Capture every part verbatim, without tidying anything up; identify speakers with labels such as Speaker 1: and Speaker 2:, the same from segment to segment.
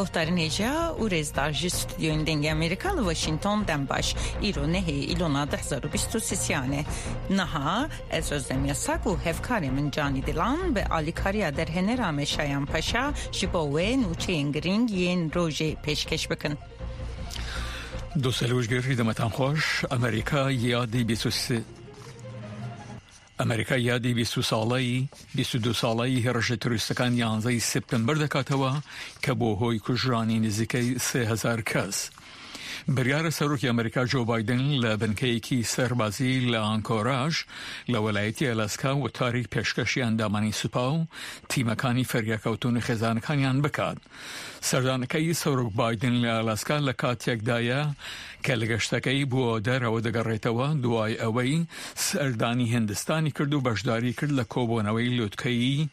Speaker 1: گفتارین ایجا و رزدارجی ستودیوین دنگ امریکا لواشنطن دم باش ایرو نهی ایلونا ده هزار و بیست و سیانه نها از روزم یاساق و هفکاری من جانی دیلان به آلیکاریا در هنرام شایان پاشا شباوه نوچه انگرینگ ین روژه پیشکش بکن.
Speaker 2: دو سلوش گرید متن خوش امریکا یادی بیست و سه امریکا یادی بیست سالی بیست و دو سالی هرش توریستکان یانزده سپتامبر دکاتوا که با هوی کجرانی نزدیک سه هزار کس. بریار سروکی امریکا جو بایدن لبنکیکی سربازی لانکوراج لولایتی الاسکا و تاریک پیشکشی اندامانی سپاو تیمکانی فریاکوتون خزانکانیان بکاد. سردانکی سروک بایدن لالاسکا لکات یک دایا که لگشتکی بو در و دگریتوا دوای اوی سردانی هندستانی کرد و بشداری کرد لکوبونوی لوتکی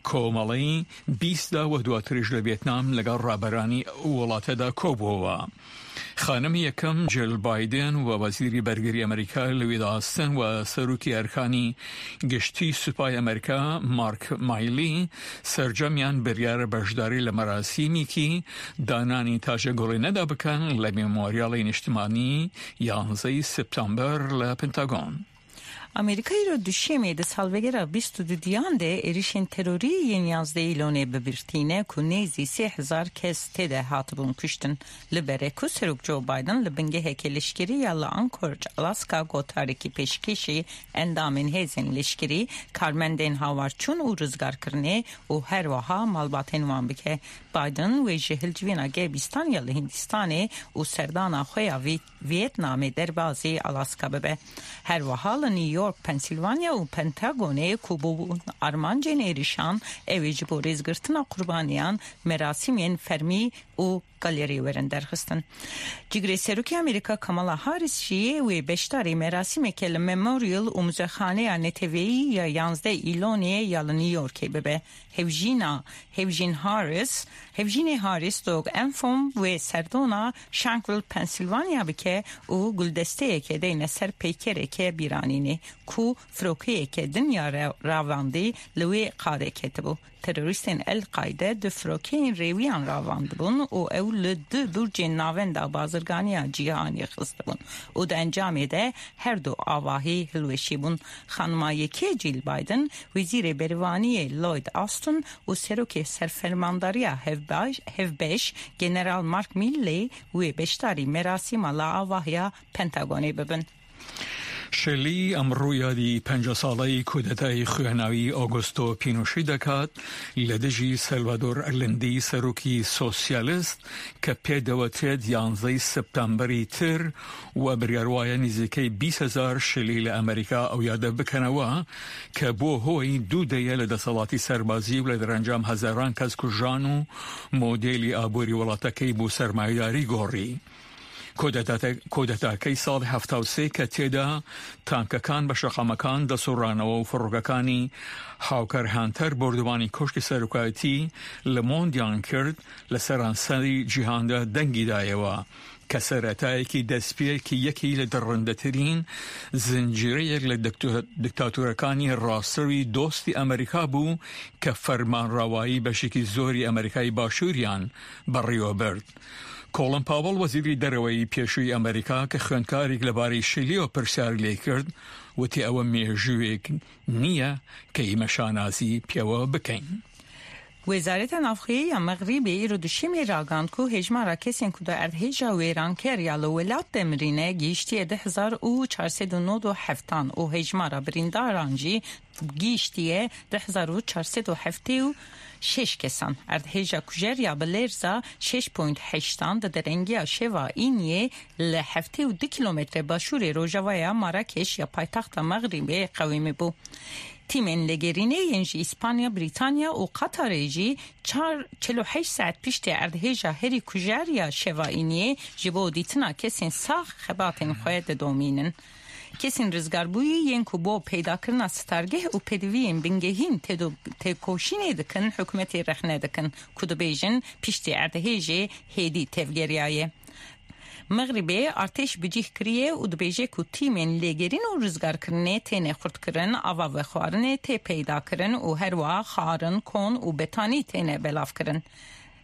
Speaker 2: کومالی بیست دا و دواتریش لویتنام لگل رابرانی ولات دا کوبوا. خانم یکم جل بایدن و وزیر برگری امریکا لوید آستن و سروکی ارکانی گشتی سپای امریکا مارک مایلی سرجمیان بریار بشداری لمراسیمی کی دانانی تاج گلی ندا بکن لمموریال اجتماعی یانزده سپتامبر لپنتاگون.
Speaker 1: امریکایی رو دوشیمه ده سالوگره بیست و دو دیانده ایریشن تروری ین یازده ایلونه ببرتینه که نیزی سه هزار کس تده هاتبون کشتن. لبره که سروک جو بایدن لبنگه هکی لشکری یا لانکورج الاسکا گو تاریکی پیشکشی اندامین هزین لشکری کارمندین هاوارچون و رزگار کرنه و هر وها مالباتین وان بکه. بایدن و جهل جوینا گیبستان یا لهندستانه و سردانا خویا ویتنامه در بازی الاسکا ببه. هر وها لنیو یورک پنسیلوانیا و پنتاگونه کوبو آرمانجین ایریشان اویج بو ریزگرتنا قربانیان مراسمین فرمی و گالری ورن درخستن. جگری سروکی امریکا کامالا هاریس شیه و بشتاری مراسم که لمموریل و مزخانه نتویی یا یانزده ایلونیه یا نیویورکی ببه. هفجینا هفجین هاریس هفجین هاریس دوگ انفوم و سردونا شانکویل پنسیلوانیا بکه و گلدسته که دین سر پیکره که بیرانینه کو فروکیه که دنیا راواندی لوی قاره کتبو. تروریستین القاعده د فروکین ریویان راواند بون و اول دو برج ناوندا بازرگانی جهانی خست بون و د انجام ده هر دو آواهی هلوشی بون. خانم یکی جیل بایدن وزیر بروانی لوید آستون و سروک سرفرمانداری هفبش جنرال مارک میلی و بشتاری مراسم لا آواهی پنتاگونی ببن.
Speaker 2: شلی امرو یادی پنجاه ساله کودتای خوانوی آگوستو پینوشی دکات لدجی سلوادور الندی سروکی سوسیالیست که پیداوتید یانزده سپتامبری تر و بریاروای نزدیکی بیست هزار شلی لامریکا او یاد بکنوا که بو هوی دو دیه لدسالاتی سربازی و لدرانجام هزاران کس کجانو مدلی آبوری ولاتکی بو سرمایداری گوری. کودتا کی سال هفته و سه که تیدا تانککان بشقامکان دا سورانو و فروگکانی هاوکر هانتر بردوانی کشک سرکایتی لموندیان کرد لسرانسری جهان دا دنگی دایوا کسرتایی که دسپیه که یکی لدرنده ترین زنجیره یک لدکتاتورکانی راستری دوستی امریکا بو که فرمان روایی بشکی زوری امریکای باشوریان بریو برد. کولن پاول وزیری دروی پیشوی امریکا که خوانکاری لباری شلی و پرسیار لی کرد و تی او میجویک نیه که ایمشانازی پیوا بکن.
Speaker 1: وزارت نافخی مغربی ایرو دوشیمی راگاند که هجمارا کسین که دا اردهیجا ویران کریال ولات دمرینه گیشتی ده هزار و چهارصد و نود و هفتان و هجمارا بریندارانجی گیشتی ده هزار و چهارصد و هفتی و شش کسان. اردهیجا کجریا بلرزا شش پوینت هشتان ده درنگیا شوا اینیه لحفتی و دو کیلومتر باشور روژاویا مراکش یا پایتخت مغربی قویمی بو. تیمن لگرینه ینجی اسپانیا بریتانیا و قطر جی چهل و هشت ساعت پیشت اردهیجا هری کجریا شوا اینیه جبو دیتنا کسین ساخ خباتین خواهد دومینن. کسین رزگاربوی ین کو بو پیدا کرنا ستارگه و پیدوین بنگهین تدو تکوشینه دکن حکومتی رخنه دکن کدو بیجن پیشتی اردهیجه هیدی تفگریایه. مغربی ارتش بجیه کریه و دبیجه که تیمین لگرین و رزگار کرنه تینه خورد کرن آوا و خوارنه تی پیدا کرن و هر وا خارن کن و بتانی تینه بلاف کرن.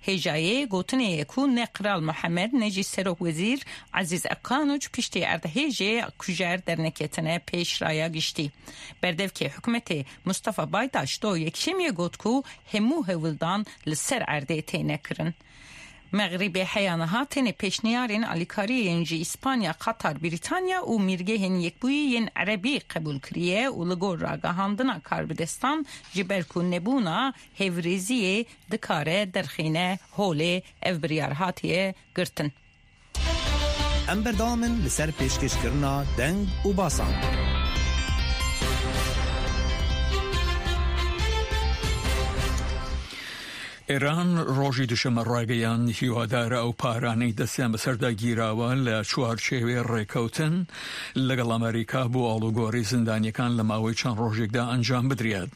Speaker 1: هجایه گوتنه کو نقرال محمد نجی سروک وزیر عزیز اقانوچ پشتی اردهیجه کجار در نکتنه پیش رایا گشتی. بردف که حکمت مصطفی بایداش دو یک شمیه گوت کو همو هولدان لسر ارده تینه کرن. مغرب حیانها تن پیشنیارین الیکاری انجی اسپانیا، قطر، بریتانیا و میرگه هن یک بویین عربی قبول کریه و لگور راگاهاندنا کاربدستان جبرکو نبونا هفریزی دکاره درخینه هوله افبریارهاتیه گرتن.
Speaker 3: ام بردامن لسر پیشکش کرنا دنگ و باسان.
Speaker 2: ایران روزی دوشنبه ڕاگەیان هیوادارە ئەو پارانەی دەستیان بەسەردا گیراوە لە چوارچێوەی ڕێکەوتن لەگەڵ ئەمریکا بۆ ئاڵوگۆڕی زیندانیەکان لە ماوەی چەند ڕۆژێکدا ئەنجام بدرێت.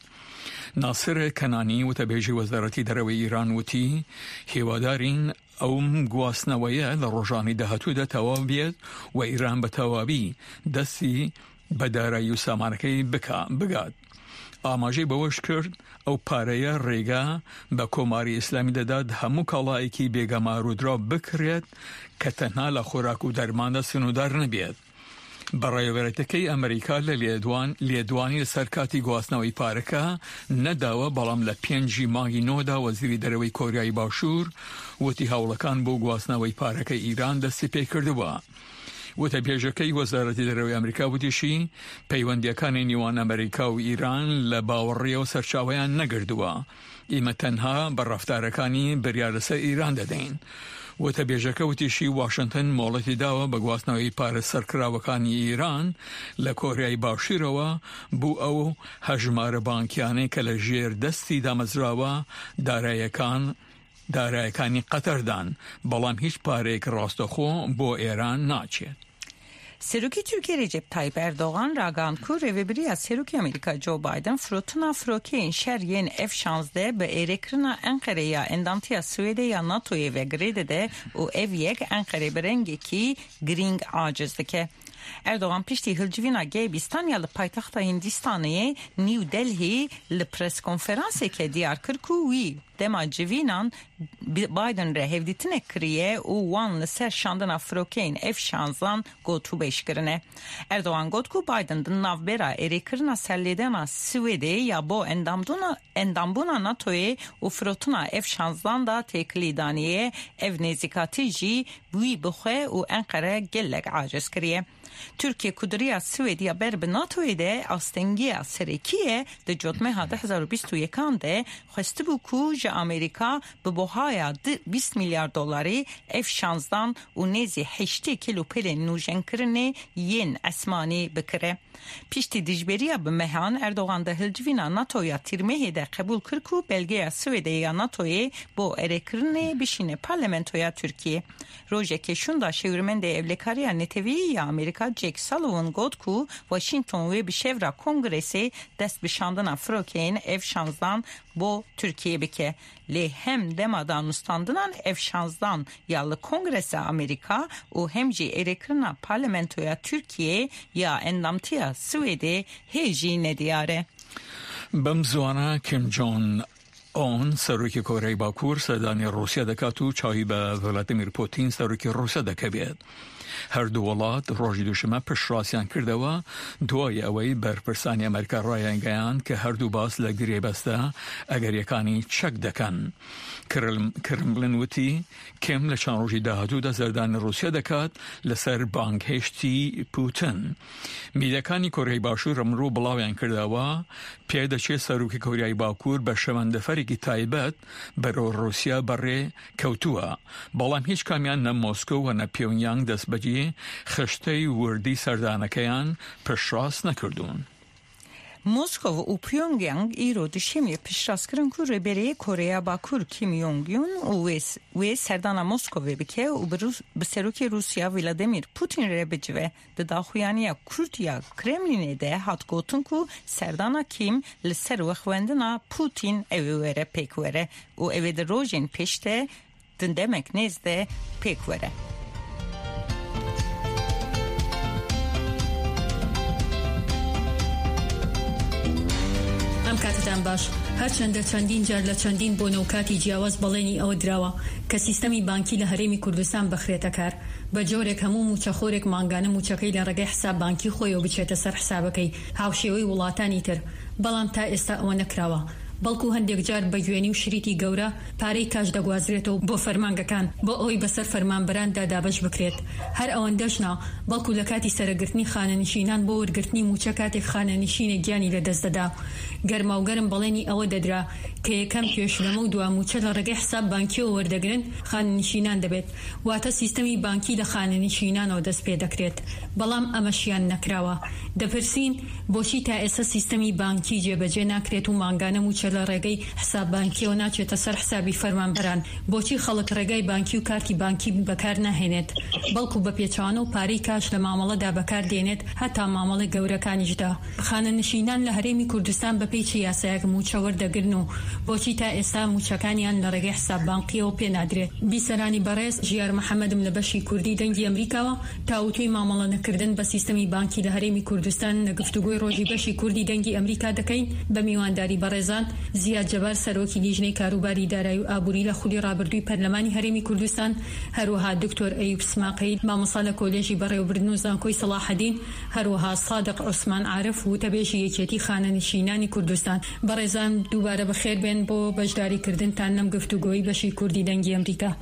Speaker 2: ناصر کەنانی وتەبێژی وەزارەتی دەرەوەی ئیران وتی هیوادارین ئەو گواستنەوەیە لە ڕۆژانی داهاتوودا تەواو بێت و ئیران بە تەواوی دەستی بە دارایی و سامانەکەی بگات. ئاماژەی بەوەش کرد ئەو پارەیە ڕێگا بە کۆماری ئیسلامی دەدات هەموو کاڵایەکی بێگەمار و دراو بکرێت کە تەنها لە خۆراک و دەرماندا سنوودار نەبێت. بەڕێوەبەرەتەکەی ئەمریکا لە لێدوانی لەسەر کاتی گواستنەوەی پارەکە نەداوە، بەڵام لە پێنجی مانگی نۆدا وەزیری دەرەوەی کۆریای باشوور وتی هەوڵەکان بۆ گواستنەوەی پارەکە ئیران دەستی پێ کردووە. وتەبێژەکەی وەزارەتی دەرەوەی ئەمریکا وتیشی پەیوەندیەکانی نێوان ئەمریکا و ئیران لە باوەڕێەوە سەرچاوەیان نەگردووە. ئێمە تەنها بە ڕەفتارەکانی بریار لەسەر ئیران دەدەین. وتەبێژەکە وتیشی واشنگتن مۆڵەتی داوە بە گواستنەوەی پارە سەرکراوەکانی ئیران لە کۆریای باشوورەوە بوو ئەو هەژمارە بانکیانەی کە لە ژێر دەستی دامەزراوە دارایەکان دارایەکانی قەتەردان، بەڵام هیچ پارەیەک ڕاستەخۆ بۆ ئێران ناچێت.
Speaker 1: سروکی ترکیه رجب طایب اردوغان راگان کو ریوبری از سروکی امریکا جو بایدن فروتنا فروکی این شهر ین اف شانزده به ایرکرنا انقره یا اندامتیا سویده یا ناتوی و گریده ده و اف یک انقره برنگی کی گرینگ آجزده که اردوغان پشتی هلجوینا گیبیستان یا لپایتخت هندیستانیه نیو دلهی لپرس کنفرانسی که دیار کرکو وی دما جوینان بایدن ره هفدیتنه کریه و وان لسر شاندن افروکین اف شانزان گوتو بیش کرنه. اردوغان گوت کو بایدن دن ناو برا ایریکرنا سلیدنا سویده یا با اندامبونا ناتوی و فروتنا اف شانزان دا تکلی دانیه اف نزیکاتی جی وی بخواه و انقره گلگ عاجز کریه. ترکیه کدریه سویدیا بر به ناتوی ده آستنگیه سریکیه ده جدمه ها ده هزار و بیست و یکان ده خواسته بو کو جا امریکا به بوهای بیست میلیارد دلاری اف شانزدان و نیزی هشتی کیلو پل نوژن کرنه ین اسمانی بکره. پیشتی دیجبریه به مهان اردوغان ده هلجوینا ناتویا تیرمه ده قبول کرکو بلگه سویدیا ناتوی با ارکرنه بشینه پارلمنتویا ترکیه. روژه که شونده شورمنده اولیکاری نتوی یا امریکا جک سالوون گفت کو واشنگتن و بشورا کنگرسی دست به شاندن فروکین اف شانزدان با ترکیه بکه لی هم دمادان مستاندنان اف شانزدان یا لکنگرس امریکا و هم جی ایرکرنا پارلمنتویا ترکیه یا اندامتیا سویده هیجی ندیاره.
Speaker 2: بمزوانا کم جون آن سروکی کره باکور سردانی روسیه دکاتو چایی به ولادیمیر پوتین سروکی روسیه دکبید. هر دو وڵات ڕۆژی دووشەمە پشتڕاستیان کردەوە دوای ئەوەی بەرپرسانی ئەمریکا ڕایانگەیاند کە هەردوو باس لە گرێبەستە ئەگەریەکانی چەک دەکەن. کرملن وتی کم لە چەند ڕۆژی داهاتوودا سەردانی رووسیا دەکات لەسەر بانگهێشتی پوتن. میدیاکانی کۆریای باشوور ئەمڕۆ بڵاویان کردەوە پێدەچێت سەرۆکی کۆریای باکوور بە شەمەندەفەرێکی تایبەت بەرەو رووسیا بەڕێ کەوتووە، بەڵام هیچ کامیان نە مۆسکۆ و نە پیۆنگیانگ دەستبەجێ خشتەی وردی سەردانەکەیان پشتڕاست نەکردوون.
Speaker 1: موسکو و پیونگیانگ ایرو دشمی پیشراست کرن که ریبری کره باکور کیم یونگ یون و سردان موسکو بکه و به سروک روسیا ولادیمیر پوتین ری بجوه ده داخویانی کورتیا کرملینه ده هات گوتن که سردان کیم لسر و خواندنا پوتین اویوره پیکوره و اوی ده روژین پیشته دندمک نیزده پیکوره.
Speaker 4: کاتتان باش هەرچەندە چەندین جار لە چەندین بۆ نەوکاتی جیاواز بەڵێنی ئەوە دراوە کە سیستەمی بانکی لە هەرێمی کوردستان بخرێتە کار بە جۆرێک هەموو موچەخۆرێک مانگانە موچەکەی لە ڕێگەی حساب بانکی خۆیەوە بچێتە سەر حسابەکەی هاوشێوەی وڵاتانی تر بەڵام تا ئێستا ئەوە نەکراوە بەڵکو هەندێک جار بە گوێنی و شریتی گەورە پارەی کاش دەگوازرێتەوە بۆ فەرمانگەکان بۆ ئەوەی بەسەر فەرمانبەراندا دابەش بکرێت هەر ئەوەندەشنا بەڵکو لە کاتی سەرگرتنی خانەنشینان بۆ وەرگرتنی موچە کاتێک خانەنشینێک گیانی لەدەست دەدا گەرما و گەرم بەڵێنی ئەوە دەدرا کە یەکەم پێش لەمە و دوا موچە لە ڕێگەی حساب بانکیەوە وەردەگرن خانەنشینان دەبێت واتە سیستەمی بانکی لە خانەنشینانەوە دەست پێ دەکرێت بەڵام ئەمەشیان نەکراوە دەپرسین بۆچی تا ئێستا سیستەمی بانکی جێبەجێ ناکرێت و مانگانە موچە لە ڕێگەی حساب بانکیەوە ناچێتە سەر حسابی فەرمانبەران بۆچی خەڵک ڕێگای بانکی و کارتی بانکی بەکار ناهێنێت بەڵکو بە پێچوانە و پارەی کاش لە مامەڵەدا بەکار دێنێت هەتا مامەڵی گەورەکانیشدا خانەنشینان لە هەرێمی کوردستان بە پێی چ یاسایەک موچە وەردەگرن و بۆچی تا ئێستا موچەکانیان لە ڕێگەی حساب بانکیەوە پێ نادرێت بیسەرانی بەڕێز ژیار محەممەدم لە بەشی کوردی دەنگی ئەمریکاوە تاوتوی مامەڵە نەکردن بە سیستەمی بانکی لە هەرێمی کوردستان لە گفتوگۆی ڕۆژی بەشی کوردی دەنگی ئەمریکا دەکەین بە میوانداری بەڕێزان زیاد جەبار سەرۆکی لیژنەی کاروباری دارایی و ئابووری لە خولی ڕابردووی پەرلەمانی هەرێمی کوردستان هەروەها دکتۆر ئەیوب سماقی مامۆستا لە کۆلێژی بەڕێوەبردن و زانکۆی سەلاحەدین هەروەها سادق عوسمان عارف و تەبێژی یەکێتی خانەنشینانی کوردستان بەڕێزان دووبارە بەخێر بێن بۆ بەشداریکردنتان لەم گفتوگۆی بەشی کوردی دەنگی ئەمریکا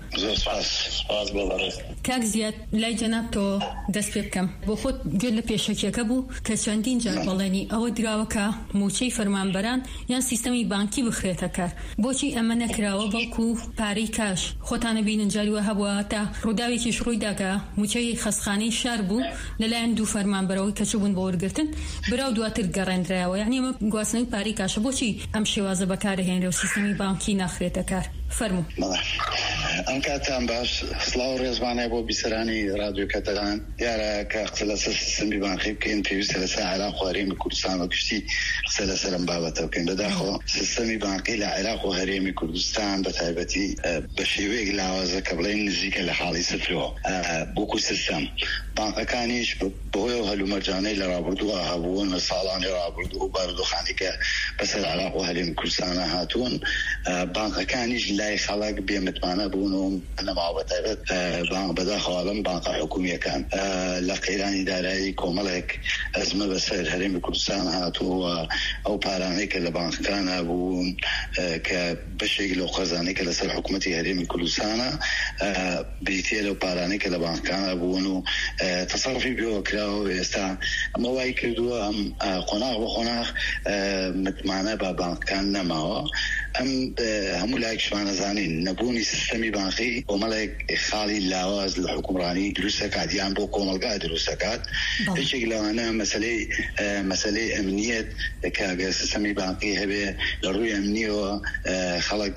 Speaker 4: کاک زیاد لای جەناب تۆ دەست پێ بکەم بۆ خۆت گوێ لە پێشەکیەکە بوو کە چەندین جار بەڵێنی ئەوە دراوەکە موچەی فەرمانبەران یان سیستەمی بانکی بخرێتە کار بۆچی ئەمە نەکراوە بەڵکو پارەی کاش خۆتانە بینن جاریوە هەبووە تا ڕووداوێکیش ڕوویداکە موچەی خەسخانەی شار بوو لەلایەن دوو فەرمانبەرەوەی کە چوون بۆ وەرگرتن براو دواتر گەڕێنرایەوە یعنی ئەمە گواستنەوەی پارەی کاشە بۆچی ئەم شێوازە بەکارهێنرێ و سیستەمی بانکی ناخرێتە کار فەرموو
Speaker 5: ئەم کاتان باش سڵاو ڕێزمانای بۆ بیسەرانی رادیۆ کەتەران یارە کە قسە لەسەر سیستەمی بانکی بکەین پێویستە لەسەر عێراق و هەرێمی کوردستان و گشتی قسە لەسەر ئەم بابەتە بکەین بەداخەوە سیستەمی بانکی لە عێراق و هەرێمی کوردستان بە تایبەتی بە شێوەیەک لاوازە کە بڵێن نزیکە لە حاڵی سفرەوە بۆکو سیستەم بانکەکانیش بۆیە هەلومەرجانەی لە ڕابردووە هەبوون لە ساڵانی ڕابردوو و بارودۆخانی کە بەسەر عێراق و هەرێمی کوردستانە هاتوون بانکەکانیش لای خەڵک بێمتمانە بوون و نەماوە بەتایبەت بەداخەواڵم بانکە حکومیەکان لە قەیرانی دارایی کۆمەڵێک ئەزمە بەسەر هەرێمی کوردستان هاتووە ئەو پارانەی کە لە بانکەکانە بوون کە بەشێک لەو خەزانەی کە لەسەر حکوومەتی هەرێمی کوردستانە بریتیە لەو پارانەی کە لە بانکەکانە بوون و تەسەڕفی پێوە کراوە ئێستا ئەمە وای کردووە ئەم قۆناغ بە قۆناغ متمانە بە بانکەکان نەماوە ئەم هەموو لایەکشمان ئەزانین نەبوونی سیستەمی بانکی کۆمەڵێک خاڵی لاواز لە حکومڕانی دروستەکات یان بۆ کۆمەلگا دروستەکات هیچێک لەوانە مەسەلەی مەسەلەی ئەمنیەت کە ئەگەر سیستەمی بانکی هەبێ لە ڕووی ئەمنیەوە خەڵک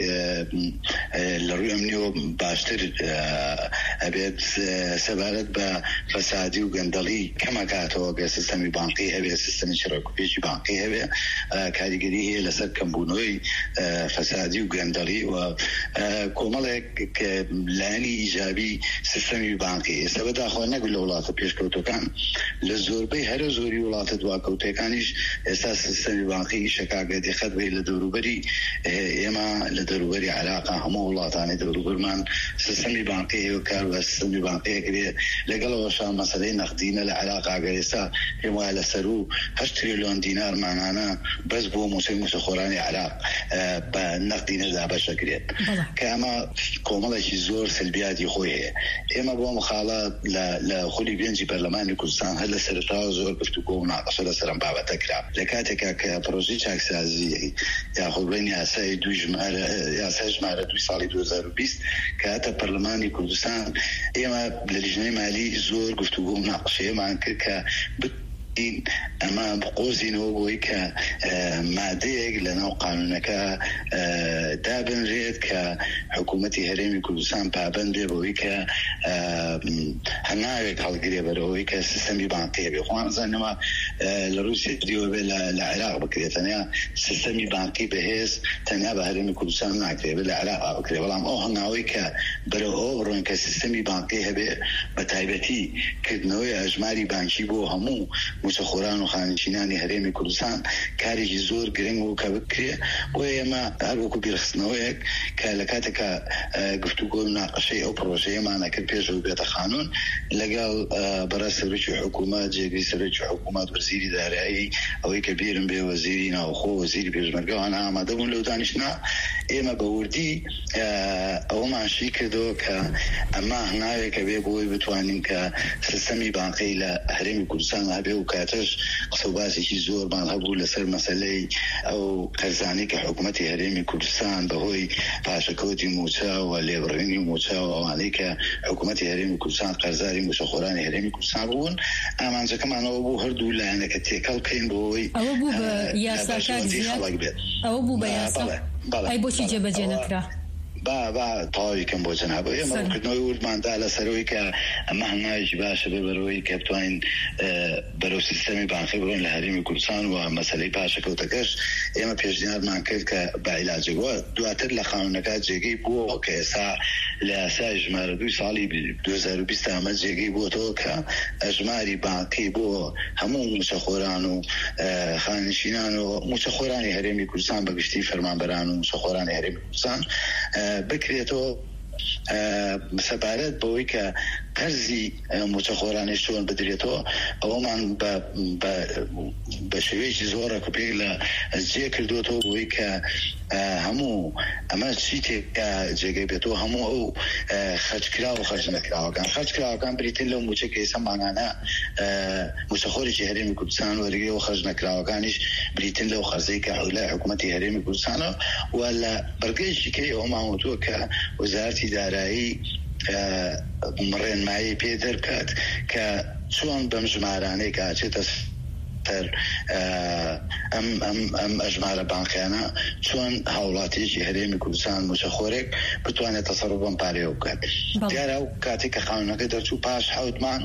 Speaker 5: لە ڕووی ئەمنیەوە باشتر ئەبێت سەبارەت بە فەسادی و گەندەڵی کەمەکاتەوە گە سیستەمی بانکی هەبێ سیستەمی چڕەکوپێکی بانکی هەبێ کاریگەری هەیە لەسەر کەمبوونەوەی فەسادی و گەندەڵی و کۆمەڵێک کە لایەنی ئیجابی سیستەمی بانکی ئێستا بەداخەوە نەک لە وڵاتە پێشکەوتەکان لە زۆربەی هەرە زۆری وڵاتە دواکەوتەکانیش ئێستا سیستەمی بانکی شەکاگە دقت بێ لە دەوروبەری ئێمە لە دەوروبەری عێراقا هەموو وڵاتانی دەوروبەرمان سیستەمی بانکی هەیە و کار بە سیستەمی بانکی ئەکرێ لەگەڵەوەشا مەسەلەی نەقدینە لە عێراقا گەر ئێستا پێم وایە لەسەر و هەشت تریلیۆن دینار مانانە بەس بۆ موسەی موسەخۆرانی عێراق بە نەقدینە دابەش دەکرێت کە ئەمە کۆمەڵێکی زۆر سلبیاتی خۆی هەیە ئێمە بۆ مخاڵە لە خولی گەنجی پەرلەمانی کوردستان هەر لە سەرتاوە زۆر گفتوگۆ و ناقەشە لەسەر ئەم بابەتە کرا لە کاتێکا کە پرۆژەی چاکسازی یاخود بڵێن یاسای دوی ژمارە یاسای ژمارە دوی ساڵی دوو هەزار و بیست کە هاتە پەرلەمانی کوردستان ئێمە لە لیژنەی مالی زۆر گفتوگۆ و ناقەشەیەمان کرد کە این ئەمە بقۆزینەوە بۆی کە مادەیەک لە ناو قانونەکە دابنرێت کە حکوومەتی هەرێمی کوردستان پابەند بێ بەوەی کە هەناوێک هەڵگرێ بەرەوەی کە سیستەمی بانکی بێ خۆ نەزانەوە لە رووسیا دیوە بێ لە عێراق بکرێت تەنیا سیستەمی بانکی بەهێز تەنیا بە هەرێمی کوردستان ناکرێت بێ لە عێراق بکرێت بەڵام ئەو هەنگاوەی کە بەرەو ئەوە بڕۆین کە سیستەمی بانکی هەبێ بە تایبەتی کردنەوەی ئەژماری بانکی بۆ هەموو موچەخۆران و خانشینانی هەرێمی کوردستان کارێکی زۆر گرنگ و کە بکرێ بۆ ئێمە هەر وەکو بیرخستنەوەیەک کە لە کاتێکە گفتوگۆ و ناقەشەی ئەو پرۆژەیەمانە کرد پێشەوە بێتە قانون لەگەڵ بەڕای سەرۆکی حکوومەت جێگەی سەرۆکی حکوومەت وەزیری دارایی ئەوەی کە بیرم بێ وەزیری ناوخۆ وەزیری پێشمەرگەوان ئامادە بوون لەو دانیشتنا ئێمە بە وردی ئەوەمانشی کردەوە کە ئەمە ناوێکە بێ بۆی بتوانین کە سیستەمی بانقی لە هەرێمی کوردستان هەبێ و کاتەش قسە و باسێکی زۆرمان هەبوو لەسەر مەسەلەی ئەو قەرزانەی کە حکوومەتی هەرێمی کوردستان بەهۆی پاشەکەوتی موچە و لێبڕینی موچە و ئەوانەی کە حکوومەتی هەرێمی کوردستان قەرزاری موچەخۆرانی هەرێمی کوردستان بوون ئامانجەکەمانەوە بوو هەردوو لایەنەکە تێکەڵ بکەین بۆی
Speaker 4: ئەوە بوو بە یاسا ئەوە بوو بە یاسا ئەی بۆچی جێبەجێ نەکرا
Speaker 5: با با تاوی کەم بۆ جەناب ئێمە ڕوونکردنەوەی وردماندا لەسەرەوەی کە ئەمە هەنگاوێکی باشە بێ بەرەوەی کە بتوانین بەرەو سیستەمی بانقی بڕۆین لە هەرێمی کوردستان و مەسەلەی پاشەکەوتەکەش ئێمە پێشنیارمان کرد کە بە عیلاجێکەوە دواتر لە قانونەکە جێگەی بووە کە ئێستا لە یاسای ژمارە دووی ساڵی دوو هەزار و بیست ئەمە جێگەی بووەتەوە کە ژماری بانقی بۆ هەموو موچەخۆران و خانشینان و موچەخۆرانی هەرێمی کوردستان بەگشتی فەرمانبەران و موچەخۆرانی هەرێمی کوردستان بکرێتەوە سەبارەت بەوەی کە قەرزی موچەخۆرانی چۆن بدرێتەوە ئەوەمان بە شێوەیەکی زۆرە کوپێک لە جێ کردوێتەوە بۆی کە هەموو ئەمە چی تێکە جێگەی بێتەوە هەموو ئەو خەرجکرا و خەرج نەکراوەکان خەرجکراوەکان بریتن لەو موچە کە ئێستا مانانە موچەخۆرێکی هەرێمی کوردستان وەرگێ و خەرج نەکراوەکانیش بریتن لەو خەرزەی کە حولای حکوومەتی هەرێمی کوردستانە و لە بەرگەیشی کەی ئەومان وتووە کە وەزارەتی دارایی ڕێنمایی پێ دەرکات کە چۆن بەم ژمارانەی کە ئاچێتە تر ئەم ئەم ئەژمارە بانقیانە چۆن هاوڵاتیەکی هەرێمی کوردستان موچەخۆرێک بتوانێت تەسەڕوف بەم پارەیە بکات دیارە ئەو کاتێک کە قانونەکە دەرچوو پاش حەوت مانگ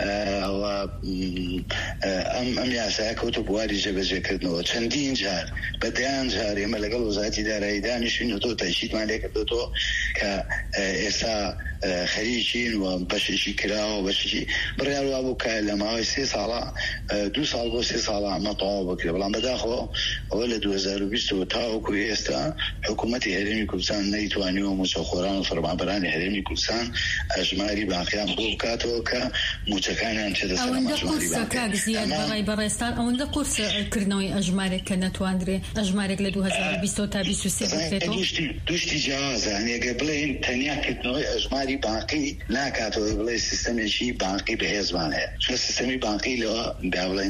Speaker 5: ئەم ئەم یاسایە کەوتە بواری جێبەجێکردنەوە چەندین جار بەدەیان جار ئێمە لەگەڵ وەزارەتی دارایی دانیشتوینەوە تەشیدمان لێ کردوێتەوە کە ئێستا خەریکین و بەشێکی کراوە بەشێکی بڕیار وا بوو کە لە ماوەی سێ ساڵە دوو ساڵ بۆ سێ ساڵە ئەمە تەواو بکرێ بەڵام بەداخەوە ئەوە لە دوو هەزار و بیست تاوەکو ئێستا حکوومەتی هەرێمی کوردستان نەیتوانیوە موچەخۆران و فەرمانبەرانی هەرێمی کوردستان ئەژماری بانقیان بۆ بکاتەوە کە موچەکانیان چێتە سەر ئەژماری
Speaker 4: بانقی بەڕێستان ئەوەندە قورسکردنەوەی ئەژمارێک کە نەتواندرێ ئەژمارێک لە دوو هەزار و بیست تا بیست و سێ بکرێتەوە
Speaker 5: دوشتی جیازە هەنێگە بڵێن تەنیاکردنەوەی ئەژماری بانقی ناکاتەوە بڵێ سیستەمێکی بانقی بەهێزمان هەیە چون سیستەمی بانقی لەوە بڵێن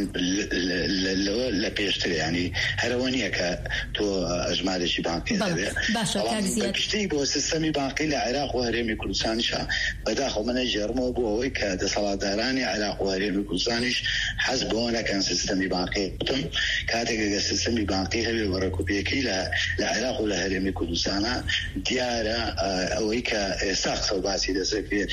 Speaker 5: لەوە لە پێشتر ینی هەرەوە نییە کە تۆ ئەژمارێکی بانقی دەبێت پشتی بۆ سیستەمی بانقی لە عێراق و هەرێمی کوردستانیشە بەداخەوە منە ژێڕمەوە بۆ ئەوەی کە دەسەڵاتدارانی عێراق و هەرێمی کوردستانیش حەز بۆ نەکەن سیستەمی بانقی وتم کاتێکە سیستەمی بانقی هەبێ وەڕەکوپێکی لە عێراق و لە هەرێمی کوردستانە دیارە ئەوەی کە ئێستا قسە و باسی دەسەکرێت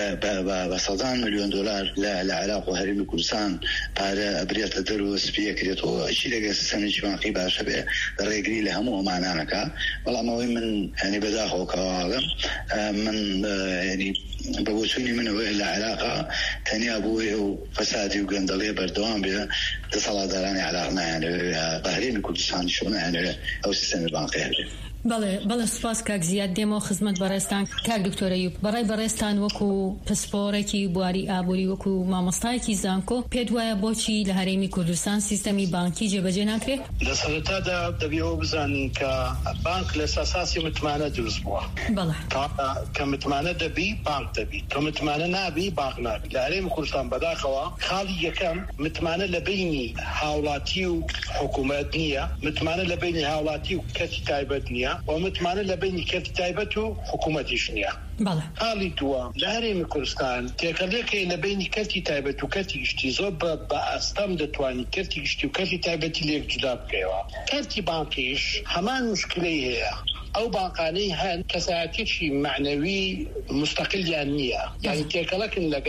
Speaker 5: بە سەدان ملیۆن دۆلار لە عێراق و هەرێمی کوردستان پارە ئەبرێتە دەرەوە سپیەکرێتەوە ئەچی لەگە سیستەمێکی بانقی باشە بێ ڕێگری لە هەموو ئەمانانەکە بەڵام ئەوەی من هەنی بەداخەوە کەواڵم من ینی بە بۆچوونی منەوەی لە عێراقا تەنیا بووی و فەسادی و گەندەڵێ بەردەوام بێ دەسەڵاتدارانی عێراق نایانەوێ بە هەرێمی کوردستانیش نایانەوێ ئەو سیستەمی بانقی هەبێ
Speaker 4: بەڵێ بەڵێ سوپاس کاک زیاد دێمەوە خزمەت بەڕێستان کاک دکتۆر ئەیوب بەڕای بەڕێستان وەکو پسپۆڕێکی بواری ئابووری وەکو مامۆستایەکی زانکۆ پێت وایە بۆچی لە هەرێمی کوردستان سیستەمی بانکی جێبەجێ ناکرێت؟
Speaker 6: لە سەرەتادا دەبێەوە بزانین کە بانک لە ساساسی متمانە دروست بووە
Speaker 4: بەڵێ
Speaker 6: کە متمانە دەبی بانک دەبی کە متمانە نابی بانک نابی لە هەرێمی کوردستان بەداخەوە خاڵی یەکەم متمانە لە بینی هاوڵاتی و حکوومەت نییە متمانە لە بینی هاوڵاتی و کەسی تایبەت نییە و متمانە لە بینی کەسی تایبەت و حکوومەتیش نییە حاڵی دووە لە هەرێمی کوردستان تێکەڵێکی لە بینی کەسی تایبەت و کەسی گشتی زۆر بە ئەستەم دەتوانی کەسی گشتی و کەسی تایبەتی لێک جودا بکەوە کەسی بانکیش هەمان مشکلەی هەیە ئەو بانقانەی هەن کەسایەتێکی معنەوی مستەقلیان نییە یعنی تێکەڵەکن لەگەر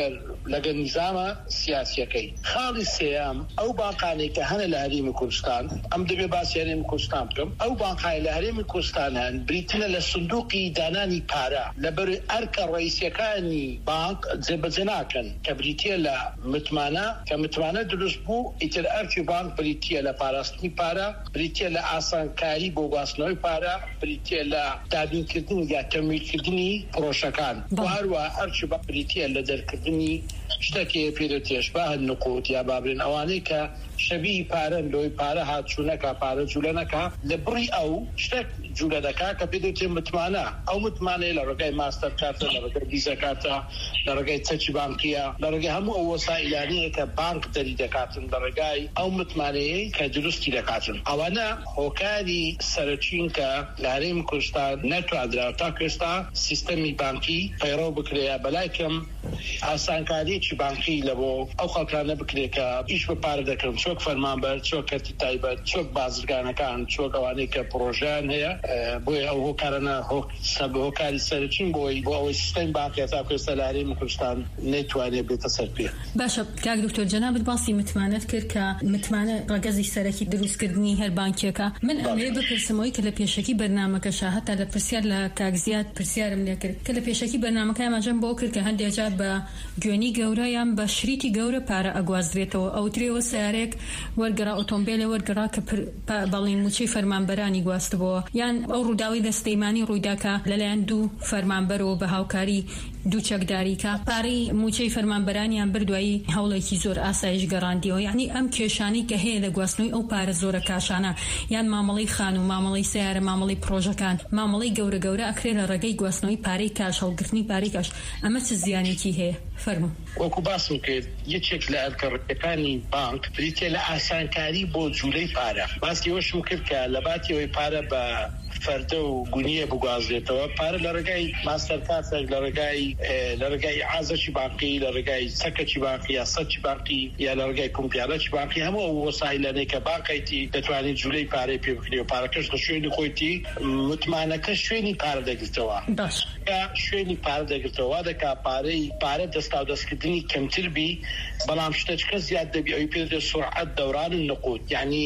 Speaker 6: لەگە نیزامە سیاسیەکەی. خاڵی سێیام ئەو بانقانەی کە هەنە لە هەرێمی کوردستان، ئەم دەبێ باسی هەرێمی کوردستان بکەم، ئەو بانقای لە هەرێمی کوردستان هەن بریتنە لە سندوقی دانانی پارە لەبەر ئەرکە ڕئیسیەکانی بانک جێبەجێ ناکەن کە بریتیە لە متمانە کە متمانە دروست بوو، ئیتر ئەرکی بانک بریتیە لە پاراستنی پارە، بریتیە لە ئاسانکاری بۆ گواستنەوەی پارە، بریتیە لە دابینکردنی یا تەمویلکردنی پرۆژەکان، هەروە ئەرکی بانک بریتیە لە دەرکردنی شتێکی پێدە تێشباه نقود یا بابرین ئەوانەی کە شەبیهی پارەن لۆی پارە هاتچوونەکە پارە جوولە نەکا لە بڕی ئەو شتێک جوولە دەکا کە پێدەوتێ متمانە. ئەو متمانەیە لە ڕێگای ماستەر کارتە، لە ڕێگای ڤیزا کارتە، لە ڕێگای چەکی بانکیە، لە ڕێگای هەموو ئەو وەسایلانەیە کە بانک دەری دەکاتن، لە ڕێگای ئەو متمانەیەی کە دروستی دەکاتن. ئەوانە هۆکاری سەرچین کە لە هەرێمی کوردستان نەتوانراوە تا ئێستا سیستەمی بانکی پەیڕەو بکرێ. بەلایکەم ئاسانکاریەکی بانکی لە بۆ ئەو خەڵکانە بکرێ کە ئیش بە پارە دەکەن، چۆک فەرمانبەر، چۆک کەرتی تایبەت، چۆک بازرگانەکان، چۆک ئەوانەی کە پرۆژیان هەیە، بۆیە ئەو هۆکارانە هۆکاری سەرچین بۆی بۆ ئەوەی سیستەمی بانکی تا ئێستا لە هەرێمی کوردستان نەیتوانێت بێتە سەر پێ.
Speaker 4: باشە کاک دکتۆر جەنابەت باسی متمانەت کرد کە متمانە ڕەگەزی سەرەکی دروستکردنی هەر بانکیەکە. من ئەوێ بپرسمەوەی کە لە پێشەکی بەرنامەکە شاهەتا لە پرسیار لە کاکزیات پرسیارم لێ کرد کە لە پێشەکی بەرنامەکە ئاماژەم بۆ کرد کە هەندێک جار بە گوێنی گەورە یان بە شریتی گەورە پارە ئەگوازرێتەوە، ئەو ترێوە سیارێک وەرگەڕا ئۆتۆمبیلێ وەرگەڕا کە بەڵین موچەی فەرمانبەرانی گواستبەوە، یان ئەو ڕووداوی دەستەیمانی ڕوویداکە لەلایەن دوو فەرمانبەرەوە بە هاوکاری دوو چەکداریکە پارەی موچەی فەرمانبەرانیان بردوایی هەوڵێکی زۆر ئاسایش گەڕاندیەوە. یعنی ئەم کێشانەی کە هەیە لە گواستنەوەی ئەو پارە زۆرە کاشانە، یان مامەڵەی خان و مامەڵەی سیارە، مامەڵەی پرۆژەکان، مامەڵەی گەورە گەورە ئەکرێ لە ڕێگەی گواستنەوەی پارەی کاش، هەڵگرتنی پارەی کاش. ئەمە چ زیانێکی هەیە؟ فەرموو.
Speaker 6: وەکو باسم کرد یەکێک لە ئەرکەڕەکانی بانک بریتێ لە ئاسانکاری بۆ جوولەی پارە. باسی وەشم کرد کە لە باتیەوەی پارە بە فەردە و گونیە بگوازرێتەوە، پارە لە ڕێگای ماستەر کارتێک، لە ڕێگای لە ڕێگای ئازەکی بانقی، لە ڕێگای سەکەکی بانقی یا سەرچی بانقی یا لە ڕێگای کۆمپیالەکی بانقی، هەموو ئەو وەسایلانەی کە بانقیتی دەتوانێت جوولەی پارەی پێ بکرێ و پارەکەش لە شوێنی خۆیتی متمانەکە شوێنی پارە دەگرتەوە. شوێنی پارە دەگرتەوە وا دەکا پارەی پارە دەستا و دەستکردنی کەمتر بی، بەڵام شتەچکە زیاد دەبی ئەوی پێ دەبێت سرعەت دەوران نقود، یعنی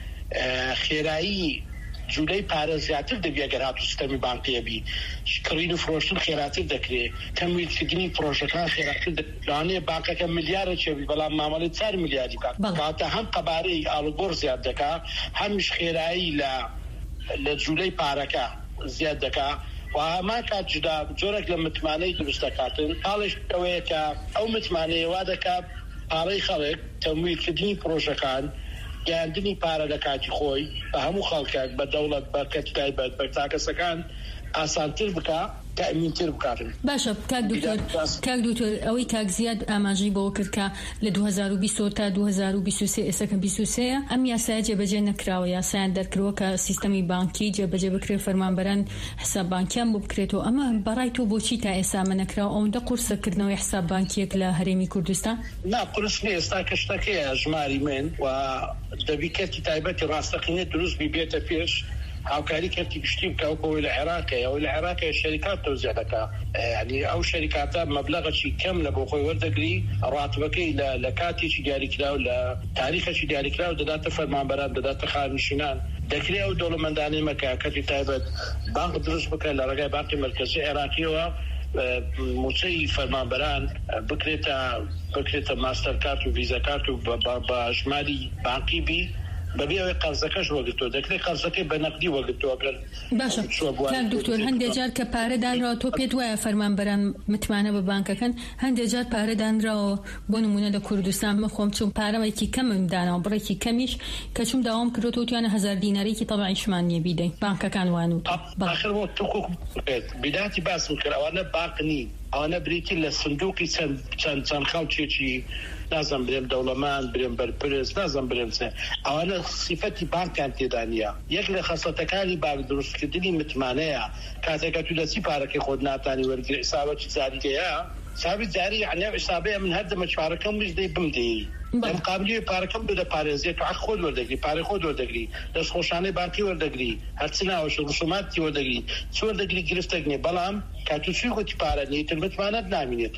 Speaker 6: خێرایی جوولەی پارە زیاتر دەبی ئەگەر هاتوو سیستەمی بانکیە بی، کڕین و فرۆشتن خێراتر دەکرێت، تەمویلکردنی پرۆژەکان خێراتر دەکرێت. بانکەکە ملیارە چێبی بەڵام مامەڵەی چوار ملیاری بکات، کاتە هەم قەبارەی ئاڵوگۆڕ زیاد دەکا، هەمیش خێرایی لە لە جوولەی پارەکە زیاد دەکا. و ئەما کات جدا جۆرێک لە متمانەی دروست دەکاتن. حاڵش ئەوەیە کە ئەو متمانەیە وا دەکات پارەی خەڵک، تەمویلکردنی پرۆژەکان، گەیاندنی پارە لە کاتی خۆی بە هەموو خەڵکێک، بە دەوڵەت، بە کەتی تایبەت، بە تاکەسەکان ئاسانتر بکە، تەمینتر بکاتن.
Speaker 4: باشە کاک دکتۆر کاک دکتۆر ئەوەی کاک زیاد ئاماژەی بۆ کرد کە لە دوو هەزار و بیست تا دوو هەزار و بیست و سێ ئێستاکە بیست و سێ ئەم یاسایە جێبەجێ نەکراوە، یاسایان دەرکردووە کە سیستەمی بانکی جێبەجێ بکرێت، فەرمانبەران حساب بانکیان بۆ بکرێتەوە. ئەمە بەڕای تۆ بۆچی تا ئێستا ئەمە نەکراوە؟ ئەوەندە قورسەکردنەوەی حساب بانکیەک لە هەرێمی کوردستان؟
Speaker 6: نا قورس نیە، ئێستا کە شتەکەیە ژماری من و دەبی کەتی تایبەتی ڕاستەقینە دروست بیبێتە پێش هاوکاری کردی گشتی بکەوە لە عێراقە ئەو لە عێراقە شەریکات تەوزیع دەکا، یعنی ئەو شەریکاتە مەبلەغێکی کەم لە بۆ خۆی وەردەگری، ڕاتبەکەی لە کاتێکی دیاریکراو لە تاریخەکی دیاریکراو دەداتە فەرمانبەران، دەداتە خانشینان. دەکرێت ئەو دەوڵەمەندانەی مەکە کەتی تایبەت بانک دروست بکە لە ڕێگای بانکی مرکزی عێراقیەوە، موچەی فەرمانبەران بکرێتە بکرێتە ماستەر کارت و ڤیزا کارت و بە ژماری بانکی بی، بەبێ ئەوەی قەرزەکەش وەگرتووە، دەکرێت قەرزەکەی بە نەقدی وەگرتووە.
Speaker 4: باشە کاک دکتۆر هەندێک جار کە پارەدانراوە، تۆ پێت وایە فەرمانبەران متمانە بە بانکەکەن، هەندێک جار پارەدانراوە بۆ نمونە لە کوردستان مەخۆم چوم پارەوەیکی کەمم دانەوە، بڕێکی کەمیش کە چوم داوام کردوەوە توانە هەزار دینارێکی تەبعیشمان نییە بیدەین، بانکەکان وانوت
Speaker 6: آخر بۆ توکوک بیداتی باسم کرد ئەوانە بانک نین، ئەوانە بریتی لە سندوقی چەند چەند خەڵکێکی نازم برێم دەوڵەمەند، برێم بەرپرس، نازم برێم چێ، ئەوانە سیفەتی بانکیان تێدا نییە. یەک لە خەسڵەتەکانی بانک دروستکردنی متمانەیە کاتێکە تو دەچی پارەکەی خۆت ناتانی وەرگری حسابەتی جاریکەیە، حسابی جاری یعنی حسابەیە من هەر دەمە پارەکەم ویش دەی بمدەی ئەم قابلی پارەکەم بدە پارێزیێت حق خۆت وەردەگری، پارەی خۆت وەردەگری، دەستخۆشانەی بانکی وەردەگری، هەرچی ناوەش ڕسوماتی وەردەگری، چ وەردەگری گرفتەک نیە. بەڵام کاتوچی خۆتی پارە نیە تر متمانەت نامینێتن.